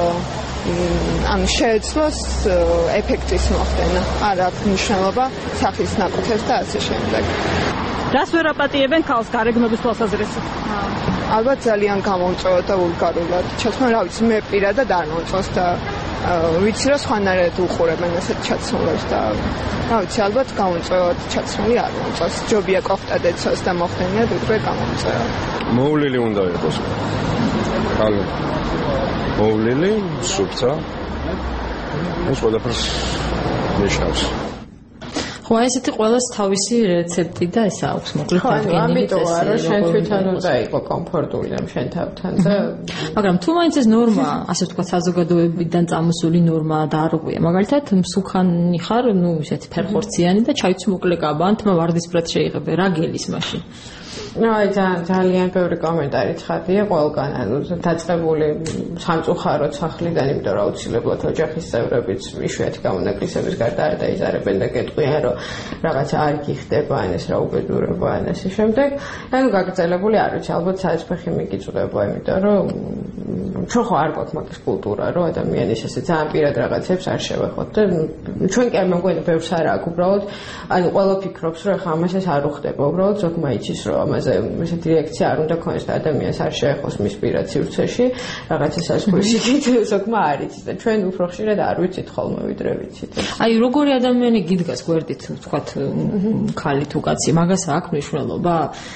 ან შეეძლოს ეფექტის მოხდენა. არ აქვს მნიშვნელობა სახის ნაკუთებს და ასე შემდეგ. რას ვერ აპატიებენ ქალს გარეგნობის თვალსაზრისით? ალბათ ძალიან გამომწვევად და ვულგარულად. ჩაცმული, რა ვიცი, მე პირადად არ მომწონს და ვიცი რომ სხვანაირად უყურებენ ასეთ ჩაცმულებს და რა ვიცი, ალბათ გამომწვევად ჩაცმული არ მომწონს. ჯობია კოხტა დეცოს და მოხდენიათ უკვე გამომწვევა. მოვლილი უნდა იყოს. ხალე. მოვლილი, სუფთა. ეს ყველაფერს ნიშნავს. ხო, ესეთი ყველას თავისი რეცეპტი და ეს აქვს, მოკლედ გენილი. ამიტომ არა, შენ თვითონ უნდა იყო კომფორტული ამ შენ თავთან და მაგრამ თუ მაინც ეს ნორმა, ასე ვთქვათ, საზოგადოებიდან წამოსული ნორმა და არ უყვია. მაგალითად, მსუქანი ხარ, ნუ ისეთი ფერხორციანი და ჩაიცი მოკლე კაბა, ან თმა ვარდისფრად შეიღებე, რა გელის მაშინ? აი ძალიან ბევრი კომენტარი ცხადია ყველგან, ანუ დაწყებული სამწუხაროდ სახლიდან, იმიტომ რომ აუცილებლად ოჯახის წევრებიც იშვიათი გამონაკლისების გარდა არ დაიზარებენ და გეტყვიან, რომ რაღაცა არ გიხდება, ან ეს რა უბედურება, ან ასე შემდეგ. ანუ გაგრძელებული არ ვიცი, ალბათ საერთფეხი მიგიწვდება, იმიტომ რომ ჩვენ ხო არ გვაქვს მაგის კულტურა, რომ ადამიანის ესე ძალიან პირად რაღაცებს არ შევეხოთ და ჩვენ კი არ მეგონა ბევრს არ აქვს უბრალოდ, ანუ ყველა ფიქრობს, რომ ახლა ამას ეს არ უხდება, უბრალოდ ზოგმა იცის, რომ ამაზე ესეთი რეაქცია არ უნდა ქონდეს და ადამიანს არ შეეხოს მის პირად სივრცეში, რაღაცა საზღვარშიგით ზოგმა არ იცის და ჩვენ უფრო ხშირად არ ვიცით ხოლმე ვიდრე ვიცით. აი როგორი ადამიანი გიდგას გვერდით, ვთქვათ, ქალი თუ კაცი, მაგას აქვს მნიშვნელობა,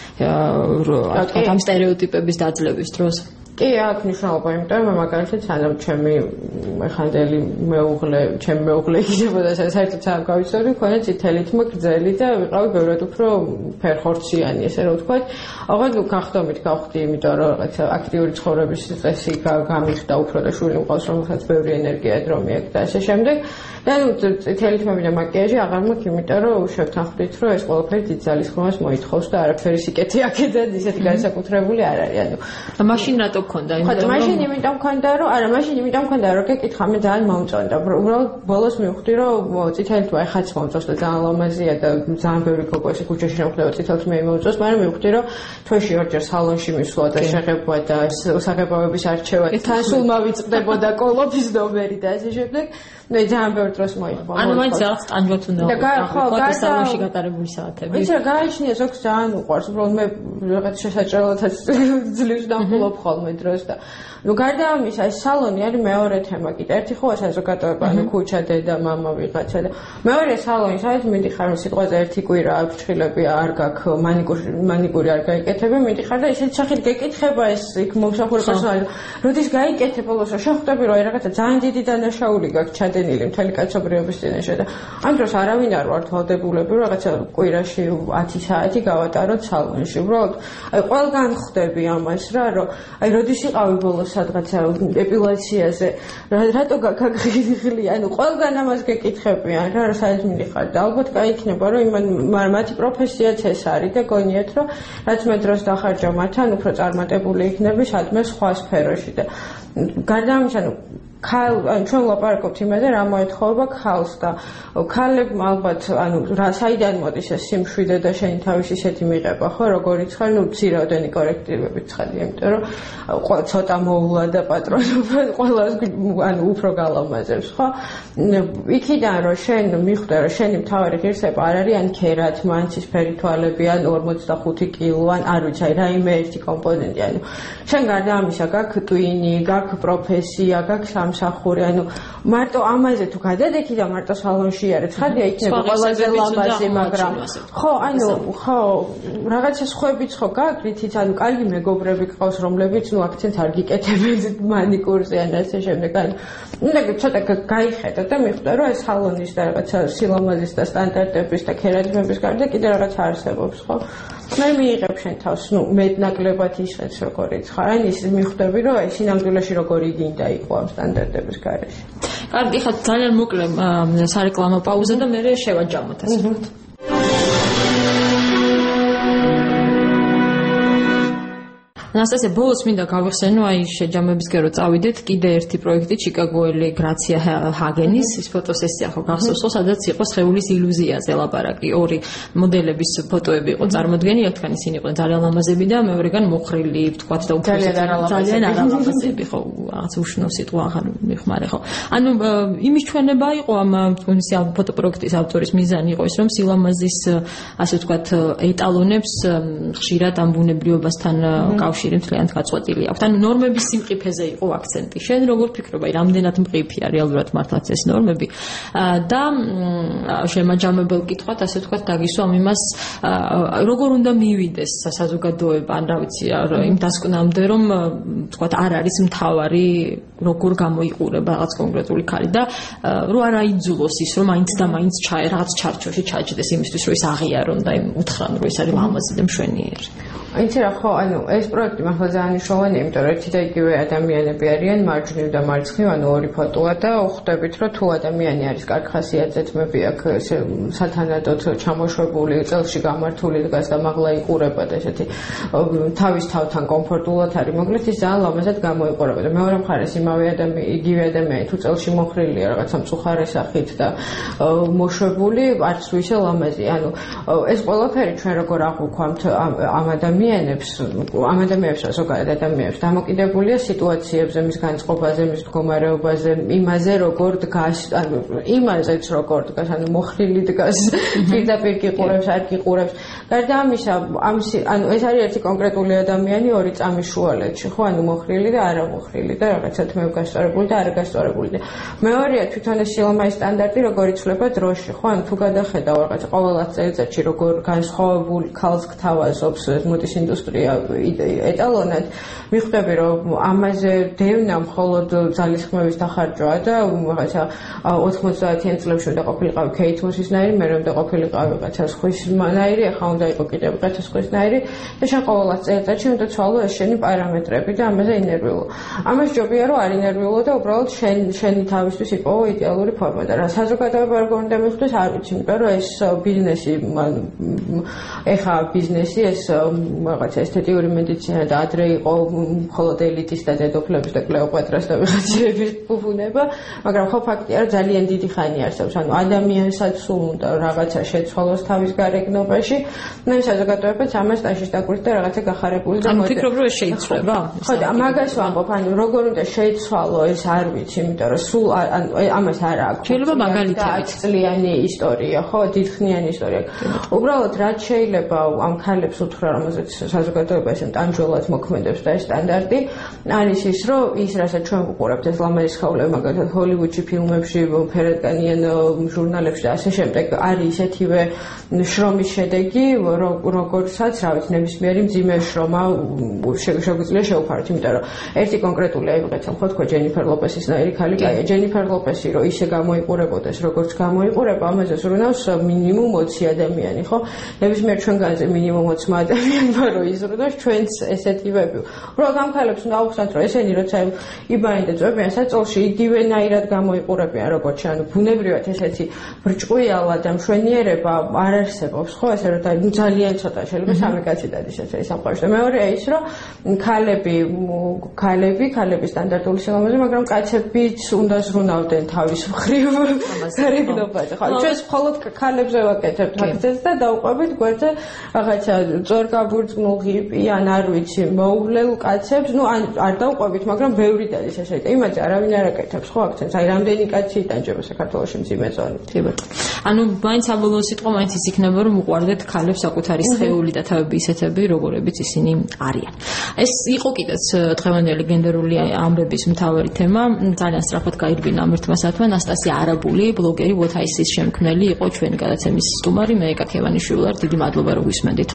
ვთქვათ, ამ სტერეოტიპების დაძლევის დროს? კი, აქვს მნიშვნელობა, იმიტომ რომ მაგალითად სანამ ჩემი ხანდელი მეუღლე, ჩემი მეუღლე იქნებოდა საერთოდ სამ გავიცოდი, მქონდა წითელი თმა გრძელი და ვიყავი ბევრად უფრო ფერხორციანი, ესე რომ ვთქვათ. აღარ გახდომით გავხდი, იმიტომ რომ რაღაცა აქტიური ცხოვრების წესი გამიხდა უფრო და შვილი მყავს, რომელსაც ბევრი ენერგია დრომი აქვს და ასე შემდეგ. და წითელი თმები და მაკიაჟი აღარ მაქვს, იმიტომ რომ შევთანხმდით, რომ ეს ყველაფერი დიდ ძალისხმევას მოითხოვს და არაფერი სიკეთე აქედან ისეთი განსაკუთრებული არ არის. ანუ მაშინ რატო გქონდა? მაშინ იმიტომ მქონდა, რომ არა, მაშინ იმიტომ მქონდა, რომ გეკითხა, მე ძალიან მომწონდა. უბრალოდ ბოლოს მივხვდი, რომ წითელი თმა ეხაც მომწონს და ძალიან ლამაზია და ძალიან ბევრი გოგო ესე ქუჩაში შემხვდება წითელი თმები მომწონს, მაგრამ მივხვდი, რომ თვეში ორჯერ სალონში მისვლა და შეღება და საღებავების არჩევა თან სულ მავიწყდებოდა კოლოფის ნომერი და ასე შემდეგ. მე ძალიან ბევრ დროს მოიხმო. ანუ მაინც რაღაც ტანჯვათ უნდა ვიყო სალონში გატარებული საათები. ვიცი რა გაიჩნია ზოგს ძალიან უყვარს, უბრალოდ მე რაღაც შესაჭრელადაც ძლივს დამხულობ ხოლმე დროს და ნუ გარდა ამისა ეს სალონი არის მეორე თემა კიდე ერთი ხო საზოგადოება ანუ ქუჩა დედა მამა ვიღაცა და მეორე სალონი სადაც მიდიხარ სიტყვაზე ერთი კვირა აფრთხილები არ გაქვს მანიკური არ გაიკეთებ მიდიხარ და ისეთი სახით გეკითხება ეს იქ მომსახურე პერსონალი როდის გაიკეთებ ბოლოს შენ ხვდები რომ რაღაცა ძალიან დიდი დანაშაული გაქვს ჩადენილი მთელი კაცობრიობის წინაშე და ამ დროს არავინ არ ვართ ვალდებულები რაღაცა კვირაში 10 საათი გავატაროთ სალონში უბრალოდ აი ყველგან ხვდები ამას რა რომ აი როდის იყავი ბოლოს სადღაცა ეპილაციაზე რატო გაგღილი ანუ ყველგან ამას გეკითხებიან რა სადაც მიდიხარ და ალბათ გაიქნება რომ მათი პროფესიაც ეს არის და გონიათ რომ რაც მე დროს დახარჯა მათთან უფრო წარმატებული იქნები სადმე სხვა სფეროში და გარდა ამისა ჩვენ ლაპარაკობთ იმაზე რა მოეთხოვება ქალს და ქალებმა ალბათ ანუ რა საიდან მოდის ეს სიმშვიდე და შენი თავის ისეთი მიღება ხო როგორიც ხარ ნუ ცირაოდენი კორექტივებით ცხადია იმიტომ რომ ცოტა მოულა და პატრონობა ყველას ანუ უფრო გალამაზებს ხო იქიდან რომ შენ მიხვდე რომ შენი მთავარი ღირსება არ არის ან ქერათ მანცის ფერი თვალები ან 45 კილო ან არ ვიცი აი რაიმე ერთი კომპონენტი ანუ შენ გარდა ამისა გაქვს ტვინი გაქვს პროფესია გაქვს სამსახური ანუ მარტო ამაზე თუ გადადექი და მარტო სალონში არის ცხადია იქნება ყველაზე ლამაზი მაგრამ ხო ანუ ხო რაღაცა სხვებიც ხო გაქვს რითიც ანუ კარგი მეგობრები გყავს რომლებიც ნუ აქცენტს არ გიკეთებენ მანიკურზე ან ასე შემდეგ ანუ უნდა ცოტა გაიხედა და მიხვდა რომ ეს სალონის და რაღაცა სილამაზის და სტანდარტების და ქერადმების გარდა კიდე რაღაცა არსებობს ხო მე მიიღებ შენ თავს ნუ მეტნაკლებად ისიც როგორიც ხარ ან ის მიხვდები რომ აი სინამდვილეში როგორი გინდა იყო ამ სტანდარტების გარეშე კარგი ხა ძალიან მოკლე სარეკლამო პაუზა და მე შევაჯამოთ ასე ვთქვათ ნასტასია ბოლოს მინდა გავიხსენო აი შეჯამებისკენ რომ წავიდეთ კიდე ერთი პროექტი ჩიკაგოელი გრაცია ჰაგენის ის ფოტოსესია ხო გახსოვს სადაც იყო სხეულის ილუზიაზე ლაპარაკი ორი მოდელების ფოტოები იყო წარმოდგენილი თქვენ ისინი იყვნენ ძალიან ლამაზები და მეორეგან მოხრილი ვთქვათ და უფრო ძალიან არალამაზები ხო რაღაც უშნო სიტყვა აღარ მიხმარე ხო ანუ იმის ჩვენება იყო ამ თქვენი ფოტოპროექტის ავტორის მიზანი იყო ის რომ სილამაზის ასე ვთქვათ ეტალონებს ხშირად ამ ბუნებრიობასთან მთლიანად გაწყვეტილი აქვს. ანუ ნორმების სიმყიფეზე იყო აქცენტი. შენ როგორ ფიქრობ, აი რამდენად მყიფია რეალურად მართლაც ეს ნორმები და შემაჯამებელ კითხვად ასე ვთქვათ დაგისვამ იმას როგორ უნდა მივიდეს საზოგადოება, ან რა ვიცი, იმ დასკვნამდე რომ ვთქვათ არ არის მთავარი როგორ გამოიყურება რაღაც კონკრეტული ქალი და რო არ აიძულოს ის რომ მაინც და მაინც რაღაც ჩარჩოში ჩაჯდეს იმისთვის რომ ის აღიარონ და უთხრან რომ ეს არის ლამაზი და მშვენიერი. იცი რა ხო ანუ ეს პროექტი მართლა ძალიან მნიშვნელოვანია იმიტომ რომ ერთი და იგივე ადამიანები არიან მარჯვნივ და მარცხნივ ანუ ორი ფოტოა და ხვდებით რომ თუ ადამიანი არის კარგ ხასიათზეთმები აქვს სათანადოდ ჩამოშვებული წელში გამართული დგას და მაღლა იყურება და ესეთი თავის თავთან კომფორტულად არის მოკლედ ის ძალიან ლამაზად გამოიყურება და მეორე მხარეს იმავე იგივე ადამიანი თუ წელში მოხრილია რაღაცა მწუხარე სახით და მოშვებული არც თუ ისე ლამაზი ანუ ეს ყველაფერი ჩვენ როგორ აღვქვამთ ამ ადამიანებს ზოგადად ადამიანებს დამოკიდებულია სიტუაციებზე, მის განწყობაზე, მის მდგომარეობაზე, იმაზე როგორ დგას, ანუ იმაზეც როგორ დგას, ანუ მოხრილი დგას, პირდაპირ გიყურებს, არ გიყურებს. გარდა ამისა, ანუ ეს არის ერთი კონკრეტული ადამიანი ორი წამის შუალედში, ხო, ანუ მოხრილი და არამოხრილი და რაღაცა თმევ გასწორებული და არაგასწორებული. მეორეა თვითონ ეს სილამაზის სტანდარტი როგორ იცვლება დროში, ხო, ანუ თუ გადახედავ რაღაცა ყოველას წელიწადში როგორ განსხვავებული ქალს გთავაზობს მოდის ინდუსტრია ეტალონად მიხვდები რომ ამაზე დევნა მხოლოდ ძალისხმევის დახარჯვაა და რაღაცა 90-იან წლებში უნდა ყოფილიყავი ქეით მოსისნაირი მე რომ უნდა ყოფილიყავი რაღაცა სხვისნაირი ახლა უნდა იყო კიდევ რაღაცა სხვისნაირი და შენ ყოველას წელიწადში უნდა ცვალო ეს შენი პარამეტრები და ამაზე ინერვიულო ამას ჯობია რომ არ ინერვიულო და უბრალოდ შენი თავისთვის იპოვო იდეალური ფორმა და რა საზოგადოება როგორ უნდა მიხვდეს არ ვიცი იმიტომ რომ ეს ბიზნესი ეხა ბიზნესი ეს რაღაცა ესთეტიური მედიცინა და ადრე იყო მხოლოდ ელიტის და დედოფლების და კლეოპატრას და ვიღაცების ფუფუნება, მაგრამ ხო ფაქტია რომ ძალიან დიდი ხანი არსებობს. ანუ ადამიანსაც სულ უნდა რაღაცა შეცვალოს თავის გარეგნობაში, მე საზოგადოებაც ამას ტაშის დაკვირთ და რაღაცა გახარებული და მოდი. ფიქრობ რომ ეს შეიცვლება? ხო და მაგას ვამბობ, ანუ როგორ უნდა შეიცვალო ეს არ ვიცი, იმიტომ რომ სულ ანუ ამას არ აქვს. შეიძლება მაგალითებით წლიანი ისტორია, ხო, დიდხნიანი ისტორია. უბრალოდ რაც შეიძლება ამ ქალებს უთხრა რომელზეც საზოგადოებას ტანჯველად მოქმედებს და ეს სტანდარტი არის ის, რომ ის რასაც ჩვენ ვუყურებთ ეს ლამაზი სხეულები, მაგალითად ჰოლივუდში ფილმებში, ფერადკანიან ჟურნალებში და ასე შემდეგ არის ისეთივე შრომის შედეგი, როგორცაც, რა ვიცი, ნებისმიერი მძიმე შრომა შეგვიძლია შევფაროთ, იმიტომ რომ ერთი კონკრეტული აიღეთ, ხო თქვა ჯენიფერ ლოპესის ნაირი ქალი, კაია, ჯენიფერ ლოპესი, რომ ისე გამოიყურებოდეს, როგორც გამოიყურება, ამაზე ზრუნავს მინიმუმ 20 ადამიანი, ხო? ნებისმიერ ჩვენგანზე მინიმუმ 20 ადამიანმა რომ იზრუნოს ჩვენს ესეთივები. უბრალოდ ამ ქალებს უნდა აუხსნათ, რომ ესენი როცა იბაენ და წვებიან საწოლში, იგივენაირად გამოიყურებიან, როგორც ანუ ბუნებრივად ესეთი ბრჭყვიალა და მშვენიერება არ არსებობს, ხო? ესე რომ ძალიან ცოტა შეიძლება სამი კაცი დადის ეს სამყაროში. და მეორეა ის, რომ ქალები სტანდარტული სილამაზე, მაგრამ კაცებიც უნდა ზრუნავდნენ თავის მხრივ გარეგნობაზე. ხო, ჩვენ მხოლოდ ქალებზე ვაკეთებთ აქცენტს და დავყვებით გვერდზე რაღაცა წორგაბურწმულ ღიპი ან არ ვიცი, მოუვლელ კაცებს, ნუ არ დავყვებით, მაგრამ ბევრი დადის ესეთი. იმაზე არავინ არ აკეთებს, ხო, აქცენტს. აი, რამდენი კაცი იტანჯება საქართველოში მძიმე ზონით. კი ბატონო. ანუ მაინც საბოლოო სიტყვა მაინც ის იქნება, რომ უყვარდეთ ქალებს საკუთარი სხეული და თავები ისეთები, როგორებიც ისინი არიან. ეს იყო კიდეც დღევანდელი გენდერული ამბების მთავარი თემა. ძალიან სწრაფად გაირბინა ამ ერთმა საათმა. ნასტასია არაბული, ბლოგერი, What I See-ს შემქმნელი იყო ჩვენი გადაცემის სტუმარი. მე ეკა ქევანიშვილი ვარ. დიდი მადლობა რომ გვისმენდით.